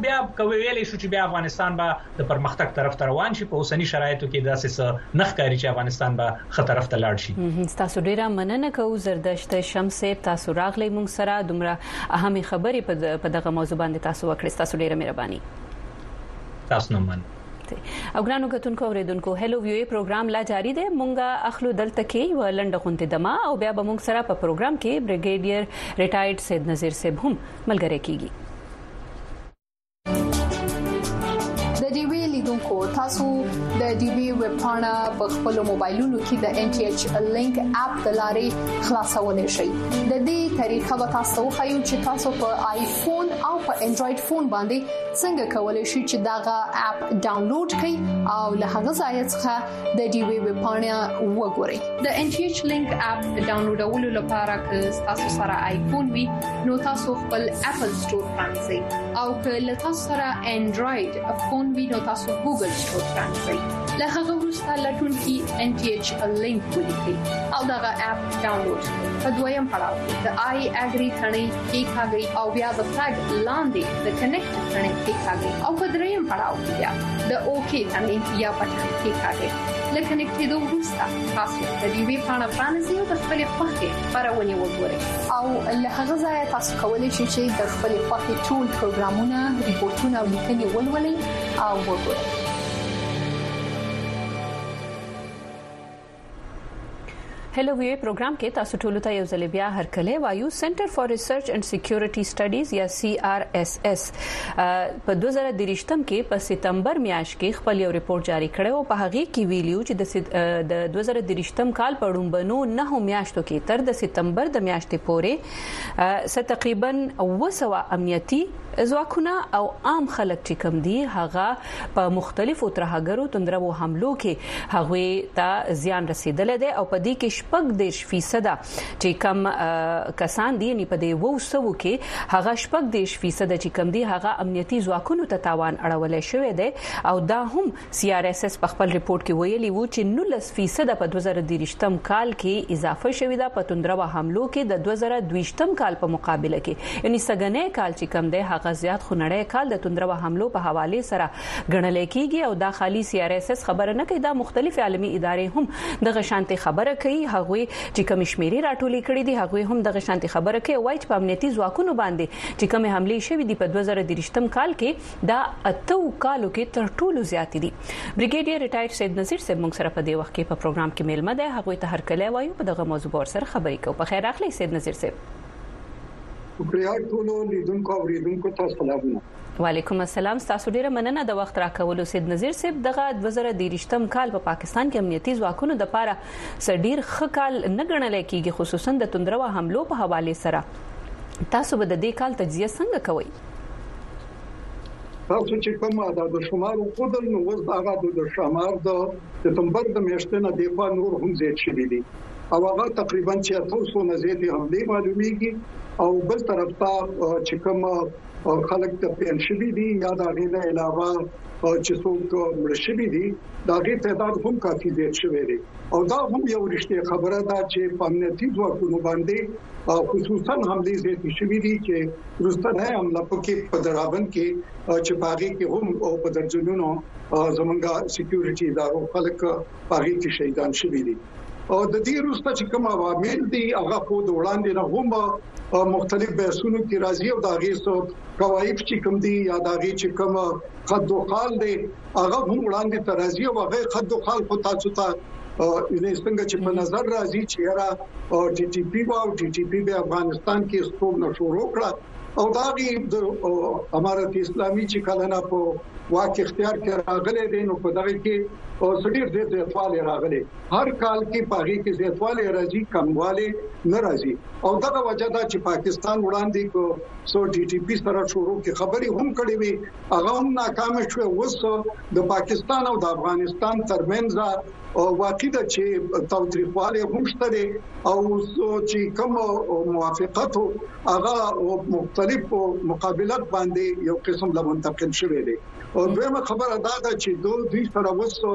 ویلې شو چې بیا افغانستان به د پرمختګ طرف ته روان شي په اوسنی شرایطو کې داسې نخکاری چې افغانستان به خطر طرف ته لاړ شي. تاسو ډیره مننه کوم زردشت شمس تاسو راغلی مونږ سره دومره اهمه خبرې په دغه موضوع باندې تاسو وکړئ. تاسو ډیره مهرباني. تاسو نو من او ګرانو کتونکو اوریدونکو هلو ویو پروګرام لا جاری دی. مونږه اخلو دلته کې ولند غونډه دما او بیا به مونږ سره په پروګرام کې بریګیډیر ریټایرډ سید نذیر صاحب هم ملګری کیږي. تاسو د ډي بي ویب پاڼه په خپل موبایلونو کې د NTH لینک اپ د لارې خلاصولای شئ. د دې طریقه به تاسو خایو چې تاسو په آیفون او په انډراید فون باندې څنګه کولای شئ چې داغه اپ ډاونلوډ کړئ او له هغه ځای څخه د ډي بي ویب پاڼه وګورئ. د NTH لینک اپ ډاونلوډولو لپاره که تاسو سره آیفون وي نو تاسو خپل اپل سٹور پرانځئ او که تاسو سره انډراید فون وي نو تاسو ګوګل سٹور پرانځئ. له هغه وروسته لټون کې NTH لینک ولیکئ او دغه اپ ډاونلوډ کړئ. په دویم پړاو د آی اګری ثنې کې کاږي او بیا د فلګ لاندې د کنیکټ ثنې کې کاږي او په دریم پړاو بیا د اوکی ثنې یا پټ کې کاږي. لکه نکټېدو وروسته تاسو د دې وی پاڼه پرانځئ او د خپل خوښې خبرونه وګورئ او له هغه ځای تاسو کولی شئ چې د خپل خوښې ټول پروګرامونه ریپورتونه او لیکنې ولولئ او وګورئ. هلو وی پروګرام کې تاسو ټول ته یو ځل بیا هرکله وایو. سنټر فار ریسرچ اینڈ سکیورټي سټډیز یا CRSS په 2023 کې په سپتمبر میاشت کې خپل یو ریپورت جاری کړی او په هغه کې ویلیو چې د 2023 کال په وړاندې 9 میاشتو کې تر د سپتمبر د میاشتې پورې تقریبا 200 امنیتي ځواکونه او عام خلک چې کم دي هغه په مختلفو ترهګرو تندرو حملو کې هغه ته زیان رسیدل دي او په دې کې 14% چې کم کسان دي نه په دې 200 کې هغه 14% چې کم دي هغه امنیتي ځواکونو ته تاوان اړولای شوی دی او دا هم CRSS په خپل ریپورت کې ویلي وو چې 19% په 2023 کال کې اضافه شوې ده په تندرو حملو کې د 2022 کال په مقابله کې. یعنی سګنې کال چې کم دی هغه زیات خنړې کال د تندرو حملو په حواله سره ګڼل کېږي او دا خالي CRSS خبره نه کوي. دا مختلف عالمي ادارې هم دغه شانتي خبره کوي. هغه چې کمشمیري راټولې کړې دي هغه هم دغه شانتي خبره کوي وایي چې په امنیتي ځواکونو باندې چې کوم حملې شوې دي په 2023 کال کې دا 8 کالو کې تر ټولو زیات دي. بریګیډیر ریټایرډ سید نذیر صاحب موږ سره په دې وخت کې په پروګرام کې میلمه ده. هغه ته هرکله وایو په دغه موضوع سره خبرې کوو. په خیر اخلي سید نذیر صاحب. شکریہ ټولو لیدونکو او اوریدونکو ته سلامونه. وعلیکم السلام. تاسو ډیره مننه د وخت راکولو سید نذیر صاحب. دغه 2023 کال په پاکستان کې امنیتي ځواکونو د پاره سډیر خکال نه ګڼل کېږي خصوصا د تندرو حملو په حواله سره. تاسو به د دې کال تجزیه څنګه کوئ؟ تاسو چې کومه د شمار او د نو وز هغه د شمار د سپتمبر د میاشتې نه د په نور هم زیات شوی دی او هغه تقریبا 600 نه زیات حملې معلومیږي او بل طرف ته چې کوم خلک ته پنځشبي دي یا دا غیر علاوه چې څوک مرشبي دي دا غیر تعداد هم کافي زیات شوی دی او دا هم یو رښتیا خبره ده چې په امنیتي ځواکونو باندې خصوصا حملې زیات شوی دي چې روسته حمله پکې په درابن کې چې باغی کې هم او په درجنونو زمونږه سکیورټي ادارو خلک باغی کې شهیدان شوی دي او د دې روسته چې کوم عوامل دي هغه په وړاندې نه هم مختلف بحثونو کې راځي او دا غي سو قواعد چې کوم دي یا دا غي چې کوم خد او خال دي هغه هم وړاندې ته راځي او هغه خد او خال په تاسو ته څنګه چې په نظر راځي چې را TTP او TTP د افغانستان کې ستوم نشورو کړه او دا غي د امارت اسلامي چې کله نه په واقع اختیار کې راغلي دي نو په دغه کې او سړي د زیاتواله راغلي هر کال کې پاغي کې زیاتواله راځي کمواله نه راځي او دغه وجه دا چې پاکستان وړاندې کو سو TTP سره شروع کې خبري هم کړې وي هغه هم ناکام شو وس د پاکستان او د افغانستان ترمنځ او واقع ده چې توتریخواله هم شته او چې کوم موافقت هغه مختلف مقابلات باندې یو قسم لا منتقل شوی دی او دویمه خبره دا ده چې دوی سره وسو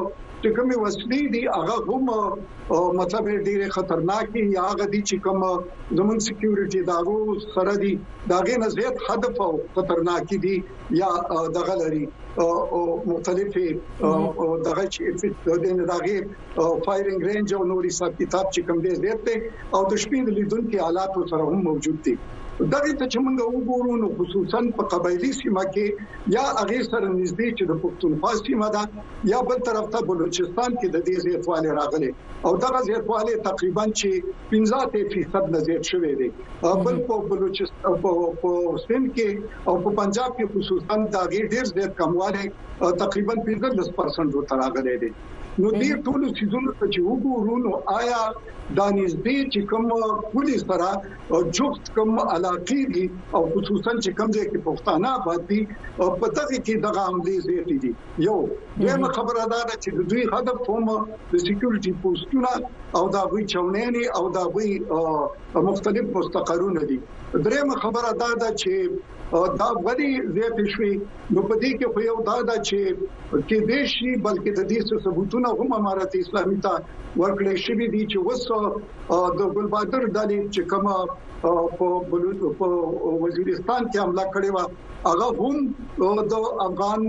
چې کومه وسلې دي هغه هم مطلب ډېر خطرناک دي یا هغه دي چې کوم زمون سکیورټي داغو سره دي داغه نه زیات هدف او خطرناک دي یا دغه لري او مختلفه دغه چې د دغه فایرینګ رینج او نوري سب کتاب چې کوم دي زیات دي او د شپې د لیدونکو حالات سره هم موجود دي دغه ته چې موږ وګورو نو خصوصا په قبایلی سیمه کې یا هغه سره نږدې چې د پښتونخوا سیمه ده یا بل طرف ته بلوچستان کې د دې زیاتوالی راغلي او دغه زیاتوالی تقریبا چې 15% نه زیات شوی دی بل په بلوچستان په سند کې او په پنجاب کې خصوصا دا ډېر زیات کموالی تقریبا 15% ته راغلی دی نو دې ټول سيزونو چې وګورو نو آیا د نږدې چې کوم پولیس سره جوخت کوم علاقې دي او خصوصا چې کوم ځای کې پښتانه باندې په دغه کې د عملي زیات دي یو دغه خبره ده چې د دوی هدف هم د سکیورټي پوسټونه او د وی چونېنی او د وی مختلف مستقرونه دي درېمه خبره ده چې دا غوړي زیات شوي نو په دې کې خو یو دا چې دیشي بلکې د دې ثبوتونه هم امارت اسلامي ته ورکړل شوی دي چې وسو د ګلبادر دالې چې کومه په وزیرستان کې حمله کړې و هغه هم د افغان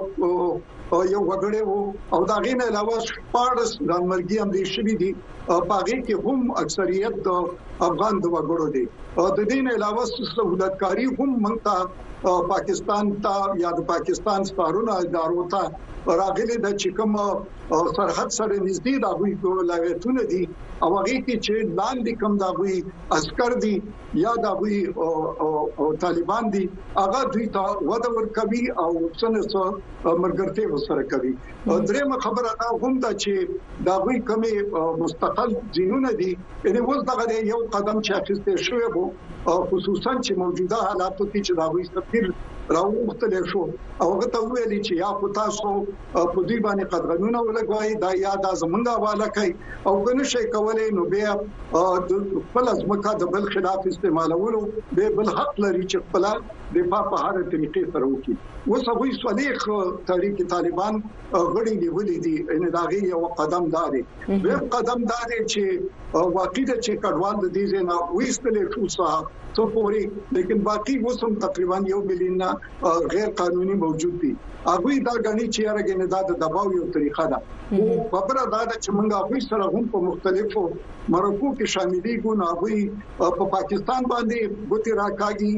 یو وګړی او دا غینه علاوه پارس د مرګي هم دي شوی دي باغې کې هم اکثریت د افغان د وګړو دي د دین علاوه سہولتکاری هم منځ پاکستان ته یا د پاکستان سپارونه ادارو ته راغلي د چکم سرحد سره نږدې د غوي ولایتونه دي او هغه کې چې لاندې کم د غوي عسكر دي یا د غوي طالبان دي هغه دوی ته وده ورکوي او څنګه مرګرته وسره کوي درېمه خبره دا هم ده چې د غوي کمی مستقل جنونه دي یعنی اوس دغه یو قدم چې اخیستل شوی وو خصوصا چې موجوده حالاتو کې چې دا غوي سفیر راوختل شو او هغه ته ویلي چې یا په تاسو په دې باندې قدغنونه ولګوي دا یا د زمونږه حواله کوي او کنه شي کولای نو بیا د خپل ځمکه د بل خلاف استعمالولو به بل حق لري چې خپل دفاع په هر طریقې سره وکړي وسوي صلیخ تحریک طالبان غړي نیولې دي ان دا غي یو قدم داري به قدم داري چې واقعي چې کډوال د دې نه وېستلې شو صاحب تو پوری لیکن باقی وسم تقریبا 1 مليون غیر قانوني موجود دي هغه دا غني چې هرګنه دا د دباو یو طریقه ده او خبره دا چې موږ هغه سره هم په مختلفو مرکو کې شاملي ګون هغه په پاکستان باندې ګوتی راکاږي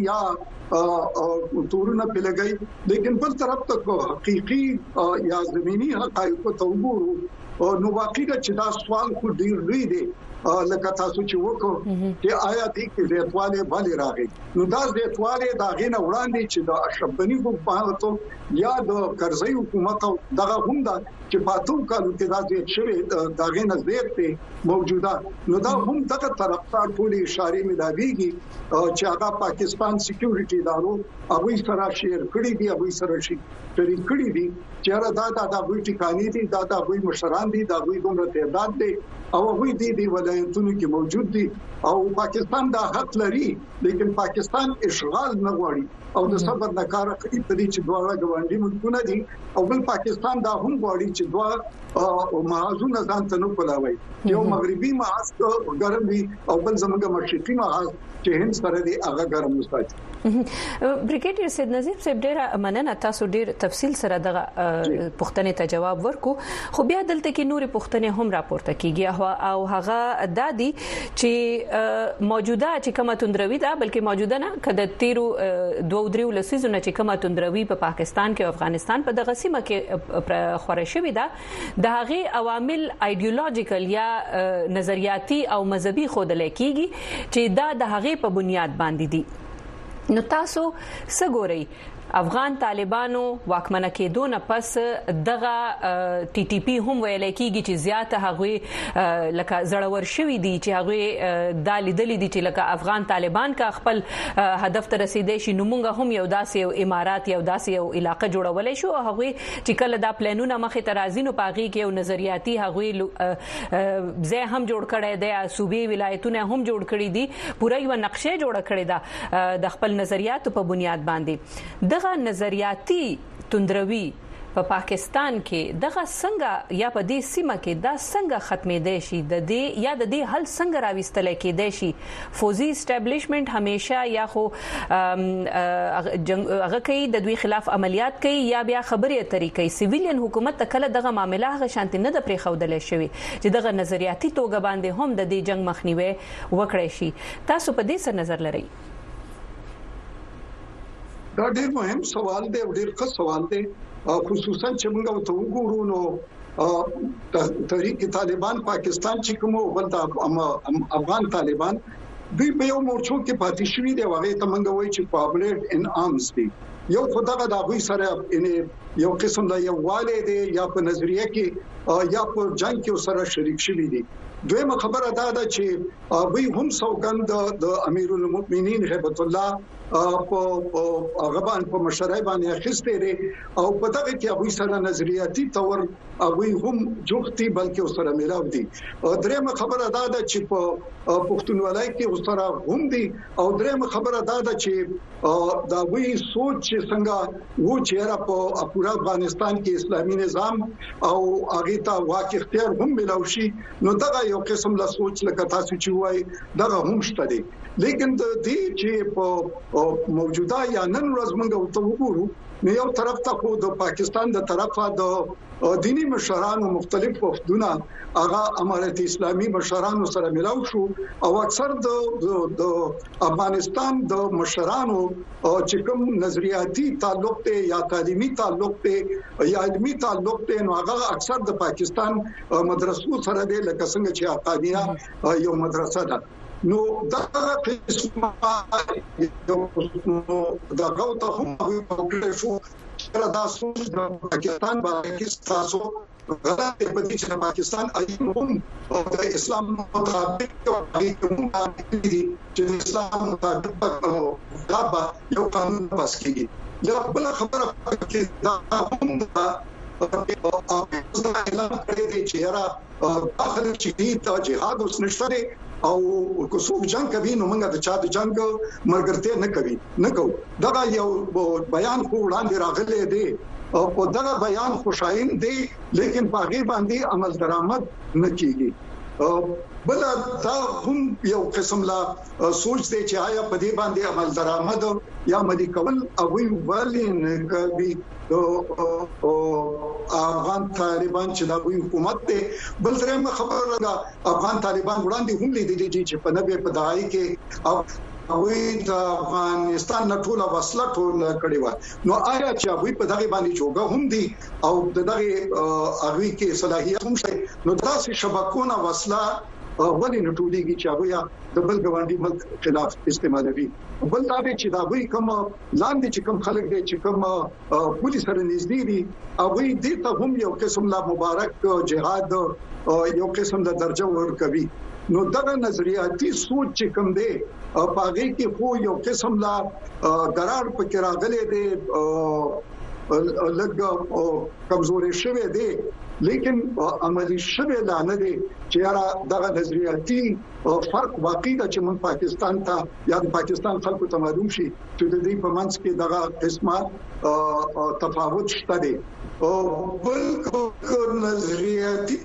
یا تورونه پلګي لیکن بل طرف ته حقيقي یا زميني حقایق ته وګورو نو واقعي چې دا سوال خو ډیر لوی دی لکه تاسو چې وکړو چې آیا دې کې زیاتواله باندې راغی نو دا زیاتواله دا غینه وړاندې چې د اشرف غنی حکومت یا د کرزی حکومت دغه هم دا چې پاتو کالو کې دا زیات شوی دا غینه زیات موجوده نو دا هم دغه طرفدار ټولي اشاره ملاويږي چې هغه پاکستان سکیورټي ادارو هغه سره شیر کړی دی هغه سره شي شریک کړی دي چې دا د وی ټکانې دي دا وی مشران دي دا وی دومره تعداد دي او وی دي ولایتونو کې موجود دي او پاکستان دا حق لري لیکن پاکستان اشغال نه غواړي او د صبر نکار کوي په دې چې دواړه ګوندي ملکونه دي او بل پاکستان دا هم غواړي چې دوا محاذونه ځان ته نه کولاوي یو مغربي محاذ ګرم وي او بل زموږ مشرقي محاذ چې هند سره دی هغه ګرم وساتي بریګیډیر سید نظیب صاحب ډېر مننه تاسو ډېر تفصیل سره دغه پوښتنې ته جواب ورکو خو بیا دلته کې نورې پوښتنې هم راپورته کیږي او هغه د دې چې موجوده چې کومه توندروي ده بلکې موجوده نه کده تیرو 2-3 لسیزونه چې کومه توندروي په پاکستان کې او افغانستان په دغه سیمه کې خوري شوی ده د هغه عوامل ایديولوژیکل یا نظریاتي او مذهبي خودل کېږي چې دا د هغه په بنیاد باندې دي نو تاسو څنګه افغان طالبانو واکمنه کېدو نه پس دغه ټي ټي پی هم ویل کېږي چې زیاته هغه لکه زړور شوی دي چې هغه د لیدلې دي چې لکه افغان طالبان کا خپل هدف ته رسیدي شي نو موږ هم یو داسې یو امارات یو داسې یو علاقې جوړولای شو هغه چې کله دا پلانونه مخې ته راځي نو پاغي کې یو نظریاتي هغه ځای هم جوړ کړي دي صوبې ولایتونه هم جوړ کړي دي پوره یو نقشه جوړ کړي ده د خپل نظریاتو په بنیاد باندې دغه نظریاتي توندروي په پاکستان کې دغه څنګه یا په دې سیمه کې دا څنګه ختمېدای شي د دې یا د دې حل څنګه راوستل کېدای شي فوزي اسټابلیشمنت همیشه یا خو هغه کوي د دوی خلاف عملیات کوي یا بیا خبرې طریقې سیویلین حکومت کله دغه معاملې هغه شانتي نه د پریخودل شوی چې دغه نظریاتي توګه باندې هم د دې جنگ مخنیوي وکړي شي تاسو په دې څه نظر لرئ دا ډېر مهم سوال دی او ډېر ښه سوال دی خصوصا چې موږ ته وګورو نو تحریک طالبان پاکستان چې کوم بل د افغان طالبان دوی په یو مورچو کې پاتې شوي دي هغه ته موږ وایي چې پابلیټ ان آرمز دي یو خدای د هغه سره یو قسم د یو والي دي یا په نظریه کې یا په جنگ کې سره شریک شوي دي دویمه خبره دا ده چې وی هم سوګند د امیر المؤمنین هیبت الله په غبان په مشرای باندې اخیسته دي او په دغه کې ابوي سره نظریاتي تور ابوي هم جوختي بلکې سره ملاو دي درېمه خبره دا ده چې په پښتونولۍ کې سره هم دي او درېمه خبره دا ده چې دا وی سوچ څنګه و چې را په پورا افغانستان کې اسلامي نظام او هغه ته واقع اختیار هم ملاوي شي نو دغه یو قسم لا سوچ لکه تاسو چې وای دغه هم شته دي لیکن د دې چې په موجوده یا نن ورځ موږ ته وګورو نو یو طرف ته خو د پاکستان د طرفه د دینی مشرانو مختلف وفدونه هغه امارت اسلامي مشرانو سره ملاو شو او اکثر د افغانستان د مشرانو چې کوم نظریاتي تعلق ته یا تعلیمي تعلق ته یا علمي تعلق ته نو هغه اکثر د پاکستان مدرسو سره دی لکه څنګه چې حقانیه یو مدرسه ده نو دا قسمه دا غوته هم وکړي شو چې دا سوچ د پاکستان باندې تاسو غلط پدې چې پاکستان ايوم د اسلام مطابق چې اسلام مطابق غابه یو قانون پاس کیږي دا بل خبره کې دا هم اعلان کړی دی چې را داخل چې د جهاد اوس نشته او کو څوک جنگ کوي نو موږ د چا د جنگ مرګرته نه کوو دا یو بیان کو وړاندې راغلی دی او دا بیان خوشاین دی لیکن په هغه باندې عمل درآمد نه کیږي بل دا هم یو قسم لا سوچ دی چې آیا په دې باندې عمل درآمد یا مدي کول او وی ولین کوي افغان طالبان چې دا حکومت ته بل درېمه خبره ده افغان طالبان وړاندې هم لیدلې چې په 90 په دهاي کې او د افغانستان نه ټول وسله ټول کړي و نو آیا چې ابوي په دغه باندې جوګه هم دي او دغه اغوي کې صلاحيت هم شته نو تاسو شبکونه وسله ولې نټولېږي چې ابوي د بل ګوندي ملک خلاف استعمالوي بل دا چې دا وی کوم لاندې چې کوم خلک دي چې کوم پولیس سره نږدې دي ابوي دې ته هم یو قسم لا مبارک جهاد یو قسم د درجه ورکوي نو دغه نظریاتي سوچ چې کوم دی باغې کې خو یو قسم لا قرار پکې راغلي دی لږ کمزوري شوی دی لیکن عملی شوه لانه دي چې دغه نظریاتي فرق واقعي د چې من پاکستان ته یا د پاکستان خلکو ته معلوم شي چې د دې په منځ کې دغه قسمه تفاوت شته دي او بل نظریاتي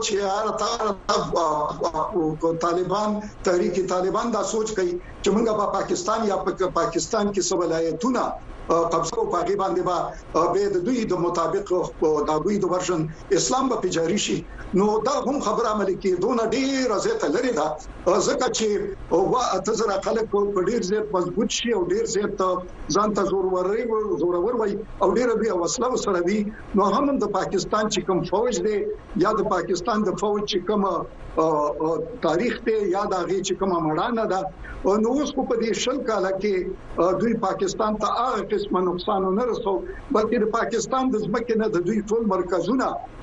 چې طالبان تحریک طالبان دا سوچ کوي چې موږ په پاکستان یا په پاکستان کې سوالایتونه قبضه په غي باندې به د دوی د مطابق د دوی د ورژن اسلام په جاری شي نو دا هم خبره عملي کې دونه ډیر زیات لري دا ځکه چې او تزر خلک په ډیر زیات مضبوط شي او ډیر زیات ځان ته زورور وي او ډیر بیا وسله سره وي نو هم د پاکستان چې کوم فوج دی یا د پاکستان د فوج چې کوم تاریخ ته یاد اږي چې کوم مړانه ده نو اوس په دې شل کاله کې دوی پاکستان ته هغه قسمه نقصان نه رسو بلکې د پاکستان د ځمکې نه د دوی ټول مرکزونه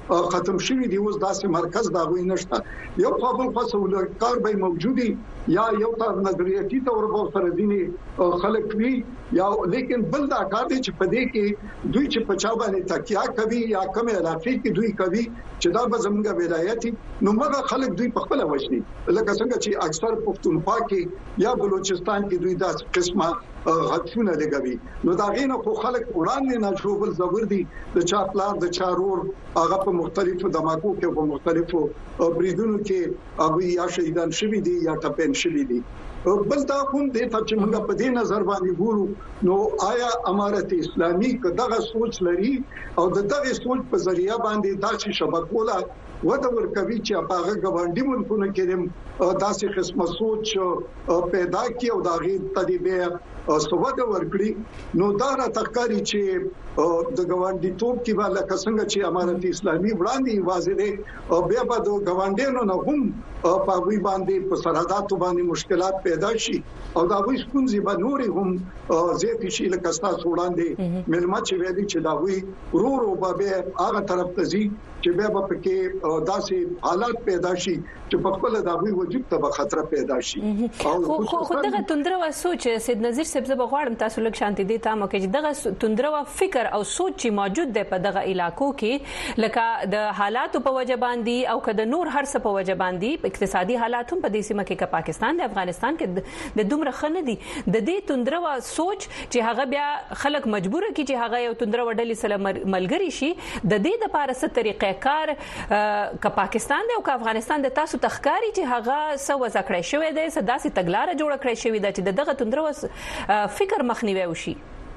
ختم شوی دی اوس داسې مرکز دا وای نشته یو خپل فصل کار به موجودي یا یو تر نظریاتي تور په سره دي خلک وی یا لیکن بل دا کار دی چې په دې کې دوی چې په چا باندې تکیا کوي یا کوم علاقې کې دوی کوي چې دا به زموږ ولایتي نو مګه خلک دوی په خپل وښني لکه څنګه چې اکثر پښتونخوا کې یا بلوچستان کې دوی دا قسمه غټونه لګوي نو دا غینه خو خلک وړاندې نه شوبل زبر دي د چا پلان د چارور هغه په مختلفو دماغو کې په مختلفو بریدونو کې هغه یا شهیدان شوي دي یا ټپین شوي دي بل دا کوم د ته چې موږ په دې نظر باندې ګورو نو آیا امارت اسلامي کداغه سوچ لري او دغه سوچ په ذریعہ باندې داسې شبکوله وته ورکوي چې هغه غونډي ملکونه کې داسې قسمه سوچ پیدا کی او داغه تدبیر سوده ورکړي نو دا را تخکاری چې د غونډي توپ کې والا څنګه چې امارت اسلامي وړاندې واځي دي او بیا به د غونډینو نه هم په وی باندې په سرحداتو باندې مشکلات پیدا شي او دا وی څنګه به نوري هم زیات شي لکه تاسو وړاندې ملما چې ویلي چې دا وی ورو به هغه طرف ته ځي چې بیا په کې داسې حالات پیدا شي چې په خپل د وی وجود ته خطر پیدا شي او خو دغه تندرو سوچ سید نذیر صاحب زه بغواړم تاسو لږ شانتي دي تاسو کې دغه تندرو فکر او سوچ چې موجود دی په دغه علاقو کې لکه د حالاتو په وجه باندې او کله نور هر څه په وجه باندې اقتصادي حالات هم په دې سیمه کې پاکستان د افغانستان کې د دومره خنه دي د دې تندرو سوچ چې هغه بیا خلک مجبور کی چې هغه یو تندرو ډلې سره ملګری شي د دې د پاره څه طریقې کار ک پاکستان دی او ک افغانستان د تاسو تخکاری چې هغه سو وزکړې شوې ده سداسي تګلارې جوړ کړې شوې ده چې دغه تندرو فکر مخنیوي وشي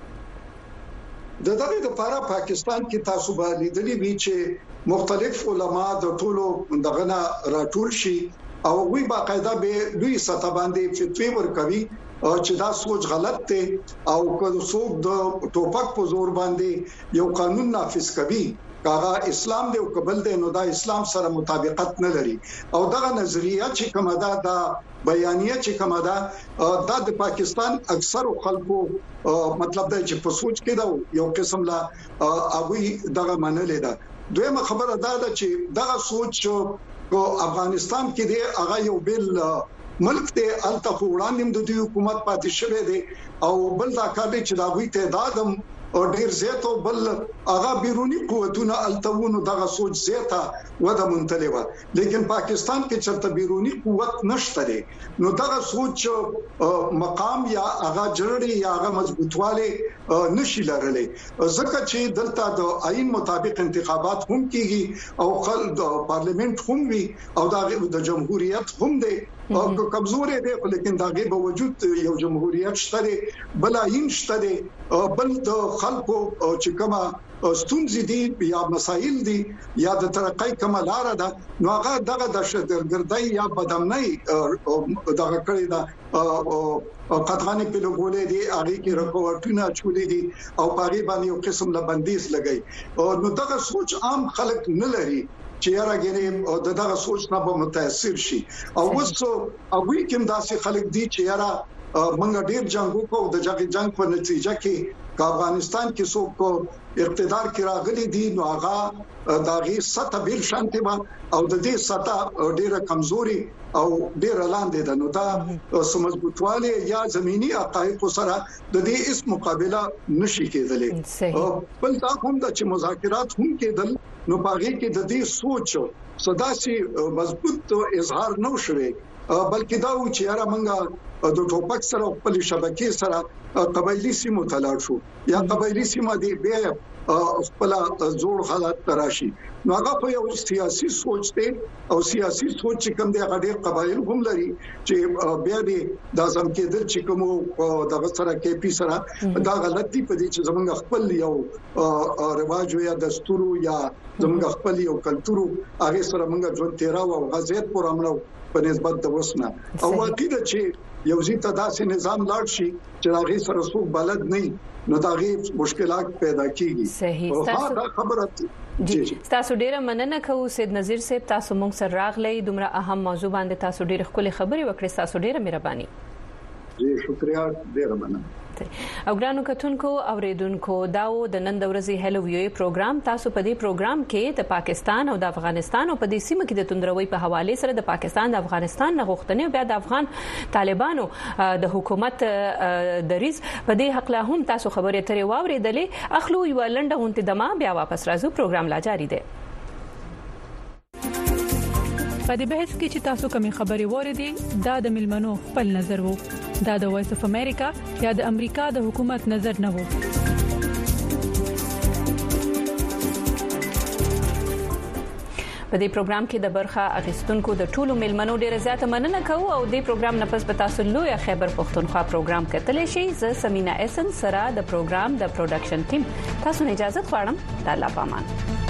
دغه لپاره پاکستان کې تاسو باندې لیدلې وی چې مختلف علما د ټولو دغه نه راټول شي او وی باقاعده به دوی سطح باندې فتوی ورکوي چې دا سوچ غلط دی او که څوک د ټوپک په زور باندې یو قانون نافذ کوي کاغه اسلام دی او قبل دی نو دا اسلام سره مطابقت نه لري او دغه نظریه چې کومه دا بیانیه چې کومه دا د پاکستان اکثر خلکو مطلب دا چې په سوچ کې دا یو قسم لا هغه دغه منلې ده دویمه خبره دا ده چې دغه سوچ کو افغانستان کې دی هغه یو بل ملک ته الته وړاندې د حکومت پاتې شوه دی او بل دا کار دی چې دا وی تعداد هم او ډیر زیات او بل هغه بیرونی قوتونه التوونو دغه سوچ زیاته وده منتلې و لیکن پاکستان کې چرته بیرونی قوت نشته دی نو دغه سوچ مقام یا هغه جوړي یا هغه مضبوطواله نشي لرلې ځکه چې دلته د آئین مطابق انتخابات هم کیږي او خلک پارلیمنت هم وي او د جمهوریت هم دی او کمزورې دي لیکن داغه په وجود یو جمهوریت شته دی بل آئین شته دی بل د خلکو چې کومه ستونزې دي یا مسایل دي یا د ترقۍ کومه لار ده نو هغه دغه د شترګردۍ یا بدامنۍ دغه کړی دا قطغاني په لګولې دي هغه کې رکوټونه چولې دي او پاري باندې یو قسم لا بندیز لګي نو دغه سوچ عام خلک نه لري چې راګنې دغه سوچ نه به متاثر شي او اوس هغه کوم داسې خلک دي چې منګ ډیر جنگ وکاو د جنگ په نتیجه کې افغانستان کې څوک اقتدار کې راغلي دي نو هغه داغي سطح بیل شانتي او د دې سطح ډیره کمزوري او ډیره لاندې ده نو دا سمجبوتواله یا زميني حقایق سره د دې اس مقابله نشي کېدلې بل دا هم د چې مذاکرات هم کېدل نو باغې کې د دې سوچ صداسي مضبوط اظهار نو شوي بلکې دا و چې را منګه د ټوپک سره خپل شبکې سره قبایلی سیمو تلاړ شو یا قبایلی سیمه دی بیا خپل زوړ حالات تراشي نو هغه په یو سیاسي سوچ دی او سیاسي سوچ کوم دی هغه ډېر قبایل هم لري چې بیا دې د ځم کېدل چې کوم د سره کې پی سره دا غلطي په دې چې زمونږ خپل یو رواج یا دستور یا زمونږ خپل یو کلتور هغه سره مونږ ژوند تیراو او غزيت پرامنو په نسبت د وسنه او واقعي ده چې یو ځی ته داسې نظام لاړ شي چې هغه سره څوک بلد نه نو دا غي مشکلات پیدا کیږي صحیح دا خبره جی تاسو ډیره مننه کوم سید نذیر صاحب تاسو مونږ سره راغلی دومره اهم موضوع باندې تاسو ډیره خپل خبري وکړې تاسو ډیره مهرباني جی شکریا ډیره مننه ستړي او ګرانو کتونکو اوریدونکو داو د نن د ورځې هلو ویو پروګرام تاسو په دې پروګرام کې د پاکستان او د افغانستان او په دې سیمه کې د توندروي په حواله سره د پاکستان د افغانستان غوښتنې او بیا د افغان طالبانو د حکومت دریز په دې حق لا هم تاسو خبرې ترې واوریدلې اخلو یو لنډه غونډه دما بیا واپس راځو پروګرام لا جاری دی په دې بحث کې چې تاسو کومې خبرې وریدي دا د ملمنو خپل نظر وو دا د وایس اف امریکا یا د امریکا د حکومت نظر نه وو په دې پروګرام کې د برخه اخیستونکو د ټولو ملمنو ډیره زیاته مننه کوم او دې پروګرام نه پس به تاسو لوی خیبر پښتونخوا پروګرام کتلی شئ زه سمینا اسن سره د پروګرام د پروډکشن ټیم تاسو نه اجازه غواړم د الله پامان